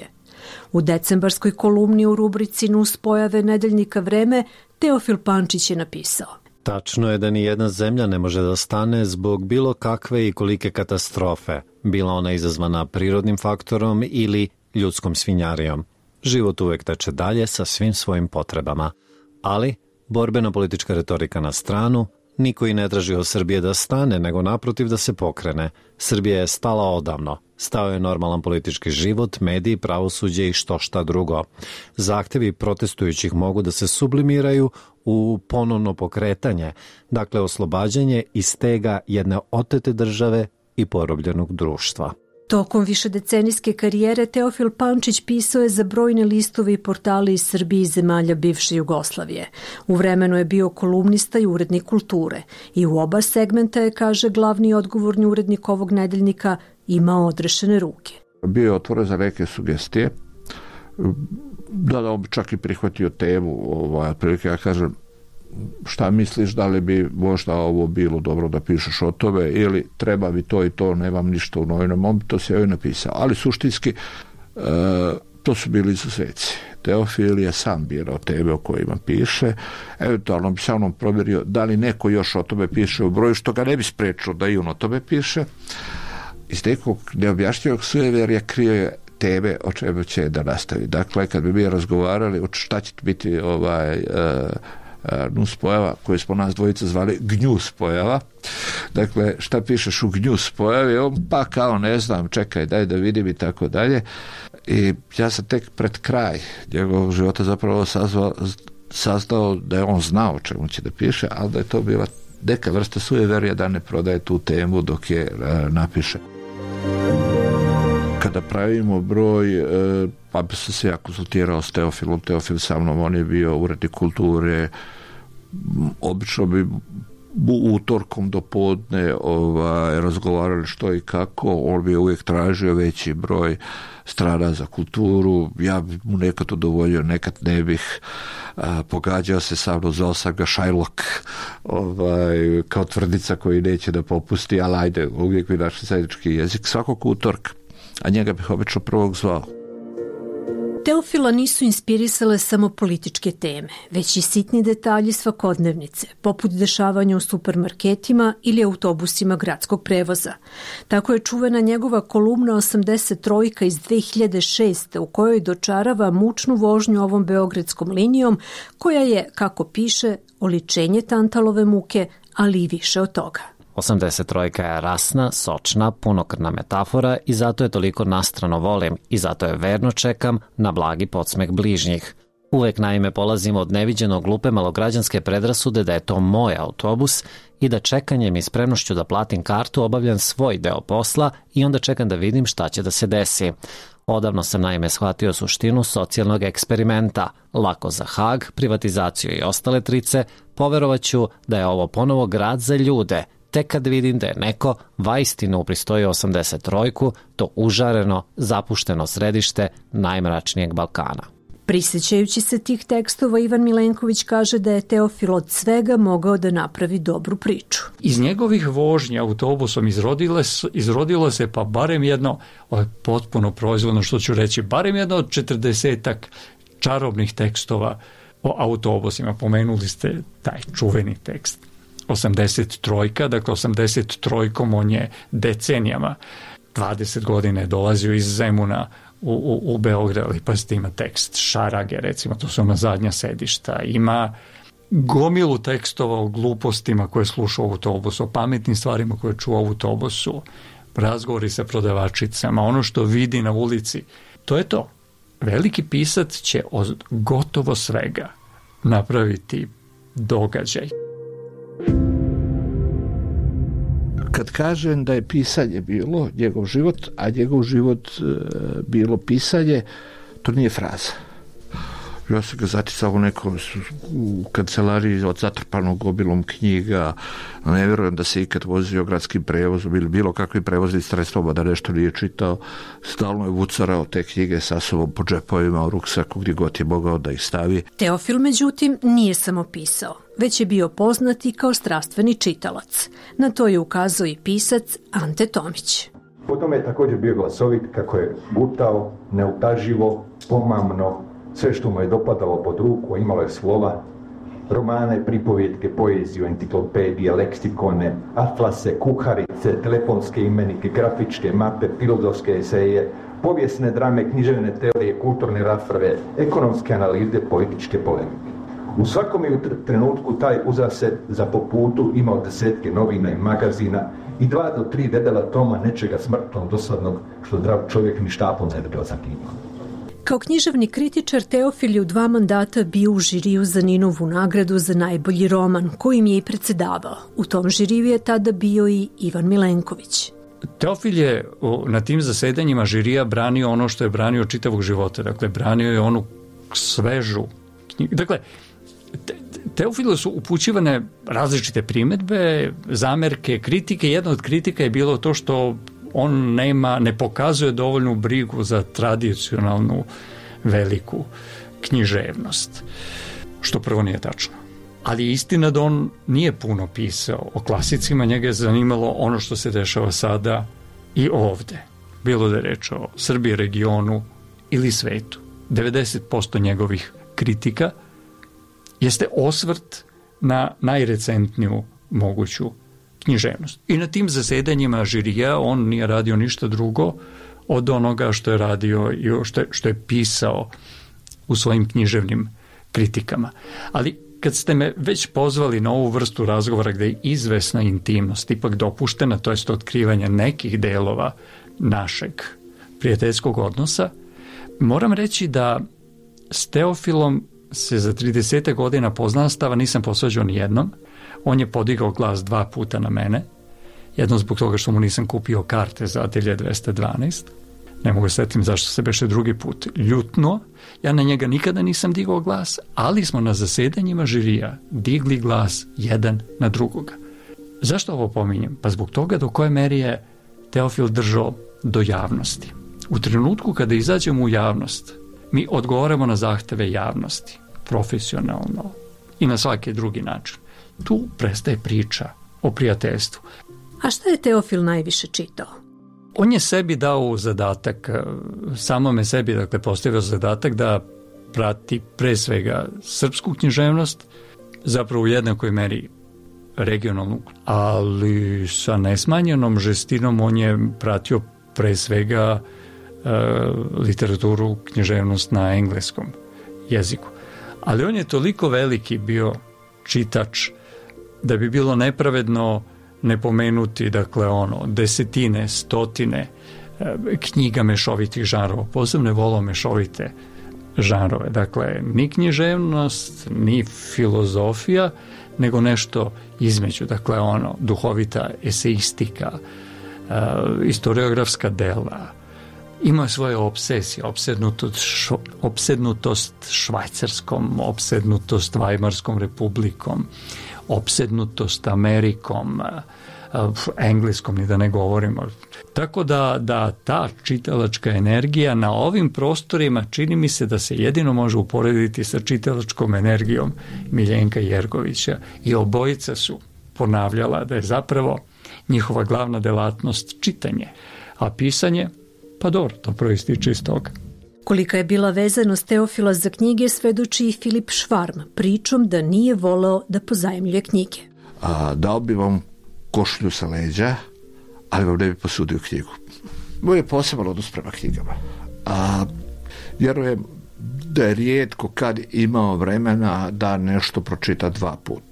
U decembarskoj kolumni u rubrici Nus pojave nedeljnika Vreme Teofil Pančić je napisao: Tačno je da ni jedna zemlja ne može da stane zbog bilo kakve i kolike katastrofe, bila ona izazvana prirodnim faktorom ili ljudskom svinjarijom. Život uvek teče dalje sa svim svojim potrebama. Ali, borbena politička retorika na stranu, niko i ne traži od Srbije da stane, nego naprotiv da se pokrene. Srbija je stala odavno. Stao je normalan politički život, mediji, pravosuđe i što šta drugo. Zahtevi protestujućih mogu da se sublimiraju u ponovno pokretanje, dakle oslobađanje i stega jedne otete države i porobljenog društva. Tokom višedecenijske karijere Teofil Pančić pisao je za brojne listove i portale iz Srbije i zemalja bivše Jugoslavije. U vremenu je bio kolumnista i urednik kulture i u oba segmenta je, kaže glavni odgovorni urednik ovog nedeljnika, imao odrešene ruke. Bio je otvoren za neke sugestije, da, da on bi čak i prihvatio temu, ovaj, prilike ja kažem, šta misliš, da li bi možda ovo bilo dobro da pišeš o tome ili treba bi to i to, nemam ništa u novinama, on bi to sve napisao. Ali suštinski e, to su bili izuzeci. Teofil je sam birao teme o kojima piše, eventualno bi sa mnom provjerio da li neko još o tome piše u broju, što ga ne bi sprečilo da i on o tome piše. Iz nekog neobjašnjivog sujeverja krio je teme o čemu će da nastavi. Dakle, kad bi mi razgovarali o šta će biti ovaj e, nus pojava koju smo nas dvojica zvali gnjus pojava. Dakle, šta pišeš u gnjus pojavi? On pa kao ne znam, čekaj, daj da vidim i tako dalje. I ja sam tek pred kraj njegovog života zapravo sazvao, saznao da je on znao o čemu će da piše, ali da je to bila neka vrsta sujeverja da ne prodaje tu temu dok je uh, napiše. Kada pravimo broj, uh, pa bi sam se ja konsultirao s Teofilom, Teofil sa mnom, on je bio urednik kulture, obično bi utorkom do podne ovaj, razgovarali što i kako, on bi uvijek tražio veći broj strana za kulturu, ja bi mu nekad udovoljio, nekad ne bih, a, pogađao se sa mnom, zvao sam ga Shylock, ovaj, kao tvrdica koji neće da popusti, ali ajde, uvijek bi našli zajednički jezik svakog utorka, a njega bih obično prvog zvao. Teofila nisu inspirisale samo političke teme, već i sitni detalji svakodnevnice, poput dešavanja u supermarketima ili autobusima gradskog prevoza. Tako je čuvena njegova kolumna osamdeset tri iz dve hiljade šeste u kojoj dočarava mučnu vožnju ovom beogradskom linijom, koja je, kako piše, oličenje Tantalove muke, ali i više od toga. osamdeset tri je rasna, sočna, punokrvna metafora i zato je toliko nastrano volim i zato je verno čekam na blagi podsmeh bližnjih. Uvek naime polazim od neviđeno glupe malograđanske predrasude da je to moj autobus i da čekanjem i spremnošću da platim kartu obavljam svoj deo posla i onda čekam da vidim šta će da se desi. Odavno sam naime shvatio suštinu socijalnog eksperimenta, lako za Hag, privatizaciju i ostale trice, poverovaću da je ovo ponovo grad za ljude, tek kad vidim da je neko vaistinu upristojio osamdeset tri, to užareno, zapušteno središte najmračnijeg Balkana. Prisjećajući se tih tekstova, Ivan Milenković kaže da je Teofil od svega mogao da napravi dobru priču. Iz njegovih vožnja autobusom izrodile, izrodilo se pa barem jedno, ovo je potpuno proizvodno što ću reći, barem jedno od četrdesetak čarobnih tekstova o autobusima. Pomenuli ste taj čuveni tekst. osamdeset tri, dakle osamdeset tri on je decenijama, dvadeset godine je dolazio iz Zemuna u, u, u Beograd, ali pa ste ima tekst Šarage, recimo, to su ona zadnja sedišta, ima gomilu tekstova o glupostima koje sluša u autobusu, o pametnim stvarima koje čuo u autobusu, razgovori sa prodavačicama, ono što vidi na ulici, to je to. Veliki pisac će od gotovo svega napraviti događaj. Kad kažem da je pisanje bilo njegov život, a njegov život e, bilo pisanje, to nije fraza. Ja sam ga zaticao u nekom u kancelariji od zatrpanog gobilom knjiga. Ne vjerujem da se ikad vozio gradskim prevozom ili bilo kakvim prevoznim sredstvom, da nešto nije čitao. Stalno je vucarao te knjige sa sobom po džepovima, u ruksaku, gdje god je mogao da ih stavi. Teofil, međutim, nije samo pisao, već je bio poznat i kao strastveni čitalac. Na to je ukazao i pisac Ante Tomić. Potom je također bio glasovit kako je gutao, neutaživo, pomamno, sve što mu je dopadalo pod ruku, imalo je slova, romane, pripovjetke, poeziju, enciklopedije, leksikone, atlase, kuharice, telefonske imenike, grafičke mape, filozofske eseje, povijesne drame, književne teorije, kulturne rasprave, ekonomske analize, političke polemike. U svakom je trenutku taj uzased za po putu imao desetke novina i magazina i dva do tri debela toma nečega smrtno dosadnog što zdrav čovjek ni štapom ne bi bio zakimao. Kao književni kritičar Teofil je u dva mandata bio u žiriju za Ninovu nagradu za najbolji roman, kojim je i predsedavao. U tom žiriju je tada bio i Ivan Milenković. Teofil je na tim zasedanjima žirija branio ono što je branio čitavog života. Dakle, branio je onu svežu knjigu. Dakle, Teofilu su upućivane različite primedbe, zamerke, kritike. Jedna od kritika je bilo to što on nema, ne pokazuje dovoljnu brigu za tradicionalnu veliku književnost. Što prvo nije tačno. Ali je istina da on nije puno pisao o klasicima, njega je zanimalo ono što se dešava sada i ovde. Bilo da je reč o Srbiji, regionu ili svetu. devedeset posto njegovih kritika jeste osvrt na najrecentniju moguću književnost. I na tim zasedanjima žirija on nije radio ništa drugo od onoga što je radio i što je, što je pisao u svojim književnim kritikama. Ali kad ste me već pozvali na ovu vrstu razgovora gde je izvesna intimnost ipak dopuštena, to jest otkrivanje nekih delova našeg prijateljskog odnosa, moram reći da s Teofilom se za trideset godina poznanstava nisam posvađao ni jednom. On je podigao glas dva puta na mene. Jedno zbog toga što mu nisam kupio karte za Atelje dvesta dvanaest. Ne mogu setim zašto se beše drugi put ljutno. Ja na njega nikada nisam digao glas, ali smo na zasedanjima žirija digli glas jedan na drugoga. Zašto ovo pominjem? Pa zbog toga do koje meri je Teofil držao do javnosti. U trenutku kada izađemo u javnost, mi odgovaramo na zahteve javnosti, profesionalno i na svaki drugi način. Tu prestaje priča o prijateljstvu. A šta je Teofil najviše čitao? On je sebi dao zadatak, samome sebi, dakle, postavio zadatak da prati pre svega srpsku književnost, zapravo u jednakoj meri regionalnu, ali sa nesmanjenom žestinom on je pratio pre svega e, literaturu, književnost na engleskom jeziku. Ali on je toliko veliki bio čitač da bi bilo nepravedno ne pomenuti, dakle, ono, desetine, stotine e, knjiga mešovitih žanrova. Posebno je volao mešovite žanrove. Dakle, ni književnost, ni filozofija, nego nešto između. Dakle, ono, duhovita eseistika, e, historiografska dela. Ima svoje obsesije, obsednutost, š, obsednutost Švajcarskom, obsednutost Vajmarskom republikom, obsednutost Amerikom, engleskom, ni da ne govorimo. Tako da, da ta čitalačka energija na ovim prostorima čini mi se da se jedino može uporediti sa čitalačkom energijom Miljenka Jergovića i obojica su ponavljala da je zapravo njihova glavna delatnost čitanje, a pisanje, pa dobro, to proističe iz toga. Kolika je bila vezanost Teofila za knjige svedoči i Filip Švarm, pričom da nije voleo da pozajmljuje knjige. A, dao bi vam košlju sa leđa, ali vam ne bi posudio knjigu. Moj je poseban odnos prema knjigama. A, vjerujem da je rijetko kad imao vremena da nešto pročita dva put.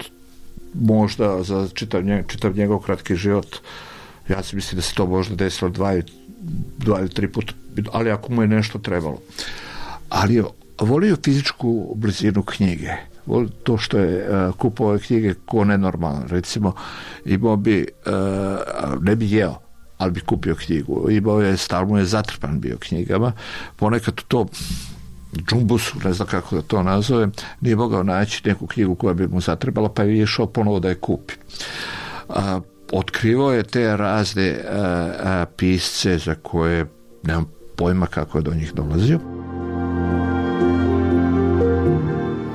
Možda za čitav, njeg, čitav njegov kratki život, ja si mislim da se to možda desilo dva, dva ili tri puta, ali ako mu je nešto trebalo. Ali je volio fizičku blizinu knjige. Volio to što je uh, kupovao knjige ko nenormalno. Recimo, imao bi, uh, ne bi jeo, ali bi kupio knjigu. Imao je, stalno je zatrpan bio knjigama. Ponekad to džumbusu, ne znam kako da to nazovem, nije mogao naći neku knjigu koja bi mu zatrebala, pa je išao ponovo da je kupi. Uh, otkrivao je te razne uh, uh, pisce za koje nemam pojma kako je do njih dolazio.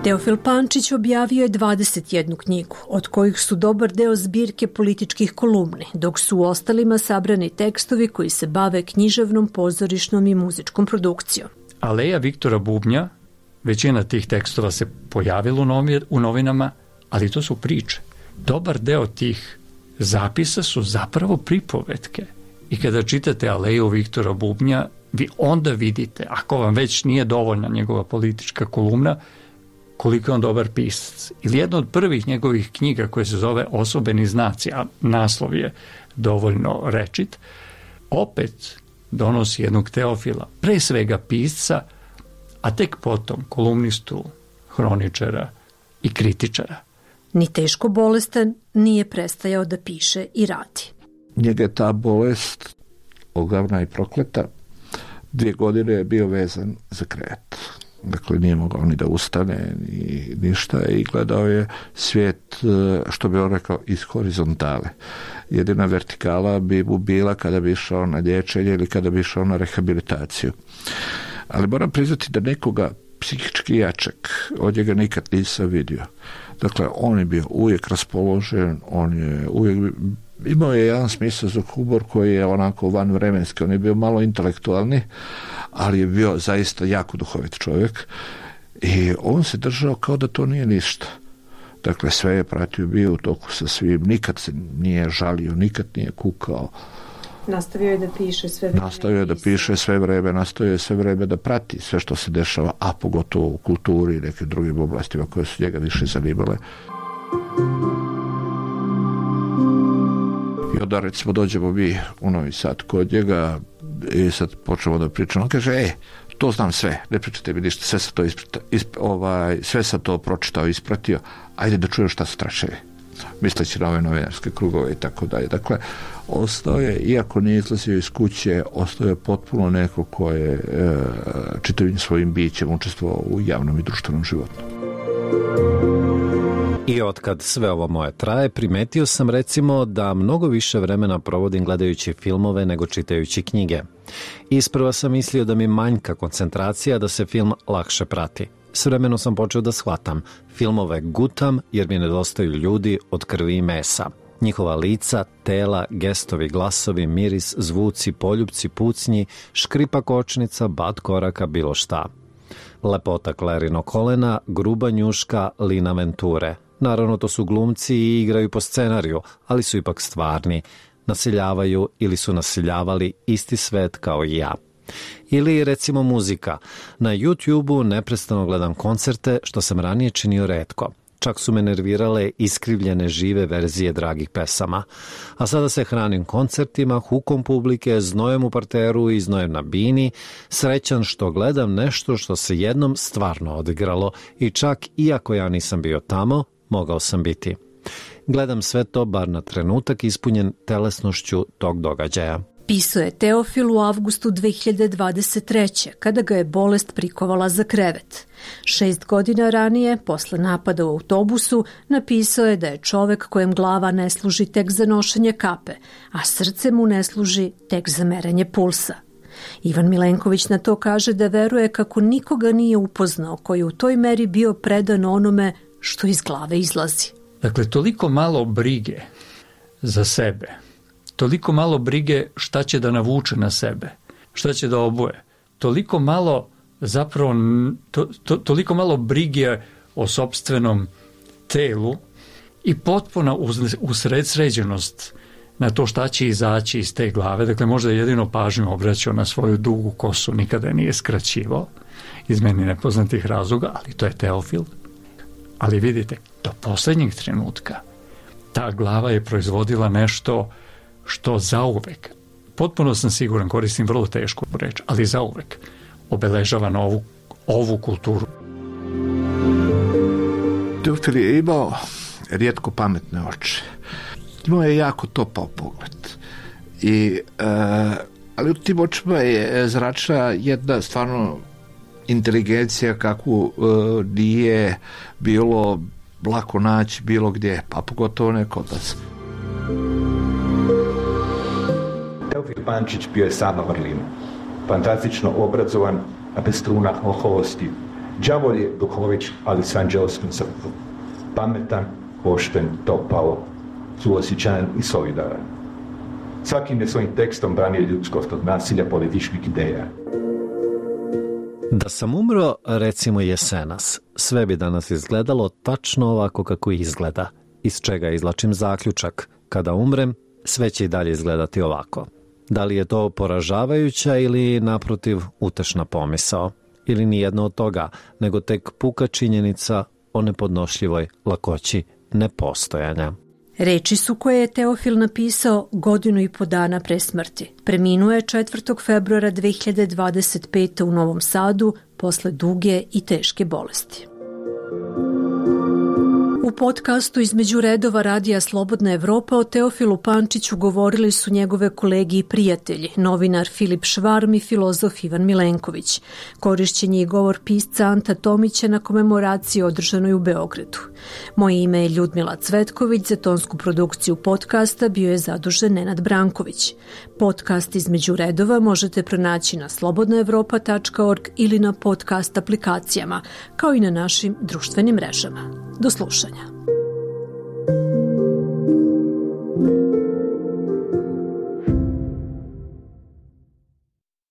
Teofil Pančić objavio je dvadeset jednu knjigu, od kojih su dobar deo zbirke političkih kolumni, dok su u ostalima sabrani tekstovi koji se bave književnom, pozorišnom i muzičkom produkcijom. Aleja Viktora Bubnja, većina tih tekstova se pojavila u novinama, ali to su priče. Dobar deo tih zapisa su zapravo pripovetke. I kada čitate Aleju Viktora Bubnja, vi onda vidite, ako vam već nije dovoljna njegova politička kolumna, koliko je on dobar pisac. Ili jedna od prvih njegovih knjiga koja se zove Osobeni znaci, a naslov je dovoljno rečit, opet donosi jednog Teofila, pre svega pisca, a tek potom kolumnistu, hroničara i kritičara. Ni teško bolestan nije prestajao da piše i radi. Njega je ta bolest ogavna i prokleta. Dvije godine je bio vezan za krevet. Dakle, nije mogao ni da ustane, ni ništa i gledao je svijet, što bi on rekao, iz horizontale. Jedina vertikala bi mu bila kada bi išao na liječenje ili kada bi išao na rehabilitaciju. Ali moram priznati da nekoga psihički jačeg od njega nikad nisam vidio. Dakle, on je bio uvijek raspoložen, on je uvijek imao je jedan smisao za humor koji je onako vanvremenski, on je bio malo intelektualni, ali je bio zaista jako duhovit čovjek i on se držao kao da to nije ništa. Dakle, sve je pratio, bio u toku sa svim, nikad se nije žalio, nikad nije kukao. Nastavio je da piše sve vreme. Nastavio je da piše sve vreme, nastavio je sve vreme da prati sve što se dešava, a pogotovo u kulturi i nekim drugim oblastima koje su njega više zanimale. I onda recimo dođemo mi u Novi Sad kod njega i sad počnemo da pričamo. On kaže, e, to znam sve, ne pričate mi ništa, sve sam to, isprata, isp, ovaj, sve sam to pročitao, ispratio, ajde da čujem šta su tračevi. Misleći na ove novinarske krugove i tako dalje. Dakle, ostao je, iako nije izlazio iz kuće, ostao je potpuno neko ko je e, čitavim svojim bićem učestvovao u javnom i društvenom životu. I otkad sve ovo moje traje, primetio sam recimo da mnogo više vremena provodim gledajući filmove nego čitajući knjige. Isprva sam mislio da mi manjka koncentracija, da se film lakše prati. S vremenom sam počeo da shvatam. Filmove gutam jer mi nedostaju ljudi od krvi i mesa. Njihova lica, tela, gestovi, glasovi, miris, zvuci, poljupci, pucnji, škripa kočnica, bat koraka, bilo šta. Lepota Klerino kolena, gruba njuška Lina Venture. Naravno, to su glumci i igraju po scenariju, ali su ipak stvarni. Naseljavaju ili su naseljavali isti svet kao i ja. Ili recimo muzika. Na YouTubeu neprestano gledam koncerte, što sam ranije činio retko. Čak su me nervirale iskrivljene žive verzije dragih pesama. A sada se hranim koncertima, hukom publike, znojem u parteru i znojem na bini, srećan što gledam nešto što se jednom stvarno odigralo i čak iako ja nisam bio tamo, mogao sam biti. Gledam sve to bar na trenutak ispunjen telesnošću tog događaja. Pisao je Teofil u avgustu dve hiljade dvadeset treće. kada ga je bolest prikovala za krevet. Šest godina ranije, posle napada u autobusu, napisao je da je čovek kojem glava ne služi tek za nošenje kape, a srce mu ne služi tek za merenje pulsa. Ivan Milenković na to kaže da veruje kako nikoga nije upoznao koji je u toj meri bio predan onome što iz glave izlazi. Dakle, toliko malo brige za sebe, toliko malo brige šta će da navuče na sebe, šta će da obuje, toliko malo zapravo, to, to, toliko malo brige o sopstvenom telu i potpuna usredsređenost na to šta će izaći iz te glave. Dakle, možda je jedino pažnju obraćao na svoju dugu kosu, nikada je nije skraćivao iz meni nepoznatih razloga, ali to je Teofil. Ali vidite, do poslednjeg trenutka ta glava je proizvodila nešto što zauvek, potpuno sam siguran, koristim vrlo tešku reč, ali zauvek obeležava novu, ovu kulturu. Teofil je imao rijetko pametne oči. Imao je jako topao pogled. I, e, ali u tim očima je zračila jedna stvarno inteligencija kakvu e, nije bilo lako naći bilo gdje, pa pogotovo ne kod nas. Teofil Pančić bio je sama vrlina. Fantastično obrazovan, a bez truna oholosti. Đavol je Duhović, ali s anđelskom srcom. Pametan, pošten, topao, suosjećajan i solidaran. Svakim je svojim tekstom branio ljudskost od nasilja političkih ideja. Da sam umro, recimo jesenas, sve bi danas izgledalo tačno ovako kako izgleda, iz čega izlačim zaključak. Kada umrem, sve će i dalje izgledati ovako. Da li je to poražavajuća ili, naprotiv, utešna pomisao? Ili nijedno od toga, nego tek puka činjenica o nepodnošljivoj lakoći nepostojanja. Reči su koje je Teofil napisao godinu i po dana pre smrti. Preminuo je četvrtog februara dve hiljade dvadeset pete. u Novom Sadu posle duge i teške bolesti. U podcastu Između redova radija Slobodna Evropa o Teofilu Pančiću govorili su njegove kolegi i prijatelji, novinar Filip Švarm i filozof Ivan Milenković. Korišćen je i govor pisca Anta Tomića na komemoraciji održanoj u Beogradu. Moje ime je Ljudmila Cvetković, za tonsku produkciju podcasta bio je zadužen Nenad Branković. Podcast Između redova možete pronaći na slobodna evropa tačka org ili na podcast aplikacijama, kao i na našim društvenim mrežama. Do slušanja.